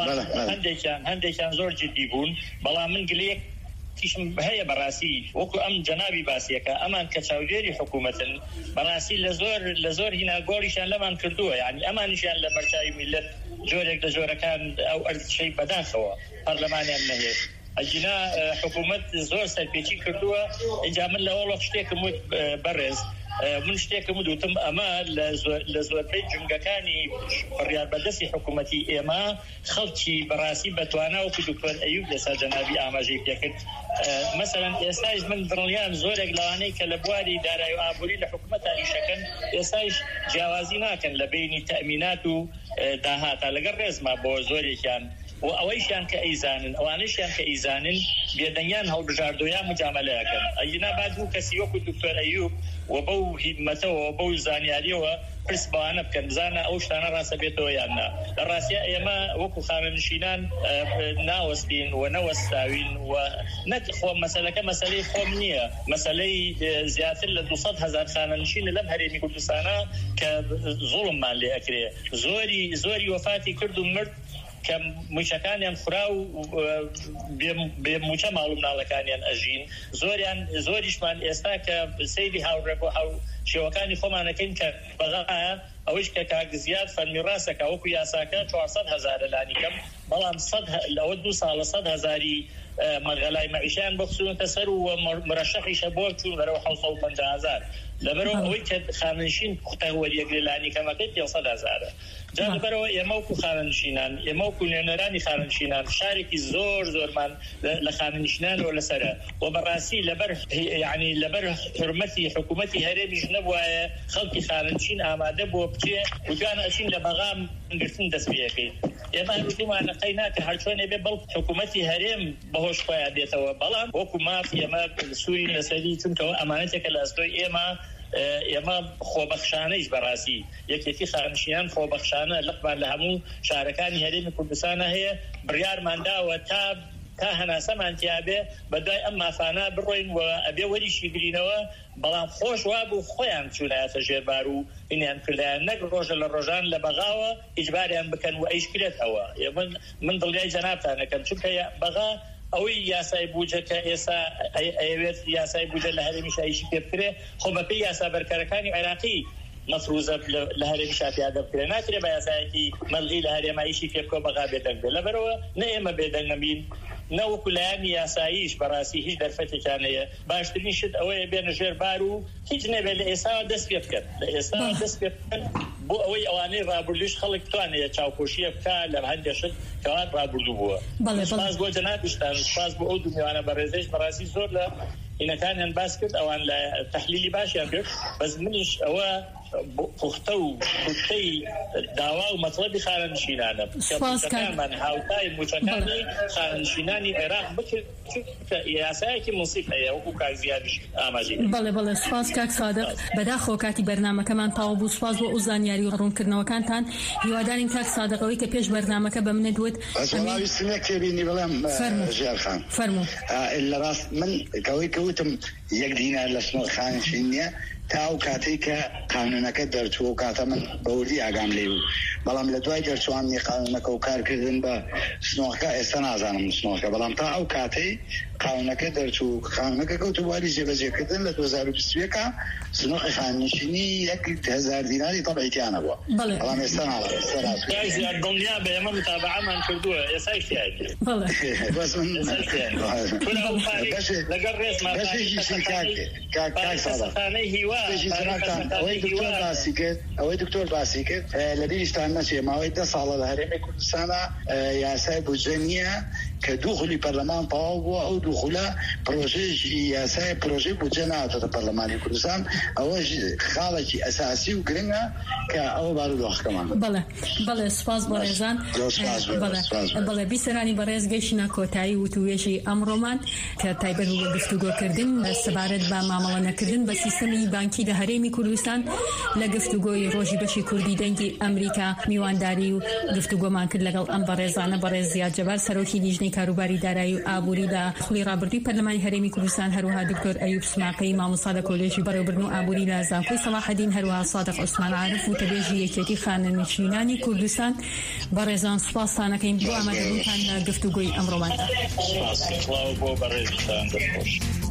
Speaker 7: هندي كان هندي كان زور جدي بون بلا من قليك تيش هي براسي وكو أم جنابي باسيكا أمان كتشاوديري حكومة براسي لزور لزور هنا قوليشان لما كردوها يعني أمانشان لبرشاي ملت جورك لجورة كان أو أرض شيء بداخوا برلماني النهي أجينا حكومة زور سلبيتي كردوها إجامل لأول وقتك موت برز من شتيك مدوتم أما لزور بيت جمعكاني فريال بدسي حكومتي إما خلطي براسي بتوانا وفي دكتور أيوب لسا جنابي آماجي بيكت مثلا يستاج من برليان زورك لواني كالبواري داري وآبوري لحكومتها إيشاكن يستاج جوازينا كان لبيني تأميناتو داهاتا لقر رزما بو زوري كان وأويشان كإيزان أوانيشان كإيزان بيدنيان هول بجاردويا مجاملة كان أينا بعده كسيوكو دكتور أيوب وبو هدمته وبو زانياليه برس بانا بكن زانا أوشتانا راسا بيتو يانا الراسية إيما وكو خاننشينان ناوستين ونوستاوين ونتخوى مسألة كمسألة خومنية مسألة زيادة لدوصد هزار خاننشين لم هريمي كردستانا كظلم ما اللي أكري زوري زوري وفاتي كردو مرد كم مشكانيان خراو بموجة معلومنا لكانيان أجين زوريان زوريش من استاك سيدي هاو ربو هاو شوكاني خمانا كن كبغاء أوش كاجزيات فالمراسة كوكو ياساكا توصد هزار لاني كم بلام صد الأودو صال صد هزاري مغلاي معيشان بخصوص تسرو ومرشحي شباب شو بروحوا صوت من هزار لبرو أويك خامنشين كتاول يقل لاني كما كنت يوصل هزار جان برو يموكو خاننشينان يموكو ليونراني خاننشينان شاركي زور زور من لخاننشينان ولا سرا وبراسي لبر يعني لبر حرمتي حكومتي هرمي جنبوا خلقي خاننشين آماده بوبتي وكان أشين لبغام نقرسن دسبيكي يما هرتما نقيناك هرشون ببل حكومتي هرم بهوش خويا ديتوا بلان وكو ما في يما سوري نسلي تنكو أمانتك الأسلوي إما يما خو بخشانه براسي يكفي خانشيان خو بخشانه لقبان لهمو شاركاني هرم كردستان هي بريار ماندا وتاب كهنا سمان تيابه بداي أما فانا بروين وأبي ولي شيقرينوا بلان خوش وابو خويان شولا تجربارو إني أن كلها نجروج للرجان لبغاوة إجباري أن بكن وإيش كلت هوا من من ضلي جنابته أنا كم شوف هي بغا أوي يا سايبوجة كيسا أيوة يا سايبوجة لهذه مش أي شيء كبره هم بي يا سابر كركاني عراقي مفروضة لهذه مش أتي هذا كبره ناتري بيا سايكي ملغي لهذه ما أي شيء كبره بغا بدنجة لبروا نعم بدنجة مين نو كلامي يا سايش براسي هيج درفتي كانية باشترين شد أوي بين جير بارو هيج نبي لإساء دس بيفكر لإساء دس بيفكر بو أوي أواني رابرليش خلق توانية تشاوكوشية بكا لمهندي شد كوان رابرلو بوا سباز بو جنات بشتان سباز بو أودو ميوانا برزيش براسي زور لا إن كان ينباسكت أوان لتحليلي باش ينبير بس منش أوا بختو بختي دعوة ومطلب خارنشينانا كمان هاوتاي مشكاني خارنشيناني عراق بكر يا سايكي مصيفة يا وكا زيادش آماجي
Speaker 4: بله بله سپاس كاك صادق بداخو كاتي برنامج كمان طاوبو سپاس بو أوزانياري ورون كرنا وكان تان يوادارين كاك صادق ويك بيش برنامج كبمن دوت
Speaker 5: الله يسمعك بيني بلام جار خان
Speaker 4: فرمو
Speaker 5: إلا راس من كوي كوتم يقدينا لسنو خارنشينيا تاو كاتيكا قانونا كدرتو كاتمن بولي أقام ليو بەڵام لە دوای دەرچوانی قانونەکە و کارکردن بە سنووەکە ئێستا نازانم سنووەکە بەڵام تا ئەو کاتەی قانونەکە دەرچوو قانونەکە کەوتوواری جێبەجێکردن لە دوو هەزار و بیست و یەکە سنووقی خاننشینی یەک هەزار دیناری تەبعیتیانە بووە بەڵام ئێستا
Speaker 7: ناڵێ دڵنیا بە ئێمە متابعەمان کردووە ئێستا شتیاتی لەگەڵ ڕێزمان
Speaker 5: ئەوەی دکتۆر باسی کرد لە بیریشتان نەچێ ماوەی دە ساڵە لە هەرێمی کوردستانە یاسای بودجە نییە کە دووخلی پەرلەمان تەواو بووە ئەو دووخولە پرۆژەیەکی یاسای پرۆژەی بودجە نهاتۆتە پەرلەمانی کوردستان ئەوەش خاڵێکی ئەساسی و گرنگە کە ئەوە بارودۆخەکەمان
Speaker 4: بەڵێ بەڵێ سپاس بۆ ڕێزان بەڵێ بیسەرانی بەڕێز گەیشتنە کۆتایی وتوێژی ئەمڕۆمان کە تایبەت بە گفتوگۆکردن سەبارەت بە مامەڵە نەکردن بە سیستەمی بانکی لە هەرێمی کوردستان لە گفتوگۆی ڕۆژی بەشی کوردی دەنگی ئەمریکا میوانداری و گفتوگۆمان کرد لەگەڵ ئەم بەڕێزانە بەڕێز زیاد جەبار سەرۆکی لیژنەی کاروباری دارایی و ئابووری لە خوڵی ڕابردووی پەرلەمانی هەرێمی کوردستان هەروەها دکتۆر ئەیوب سماقی مامۆستا لە کۆلێژی بەڕێوەبردن و ئابووری لە زانکۆی سەلاحەدین هەروەها سادق عوسمان عارف و تەبێژی یەکێتی خانەنشینانی کوردستان بەڕێزان سوپاستانەکەین بۆ ئامادەبوونتان لە گفتوگۆی ئەمڕۆماندا.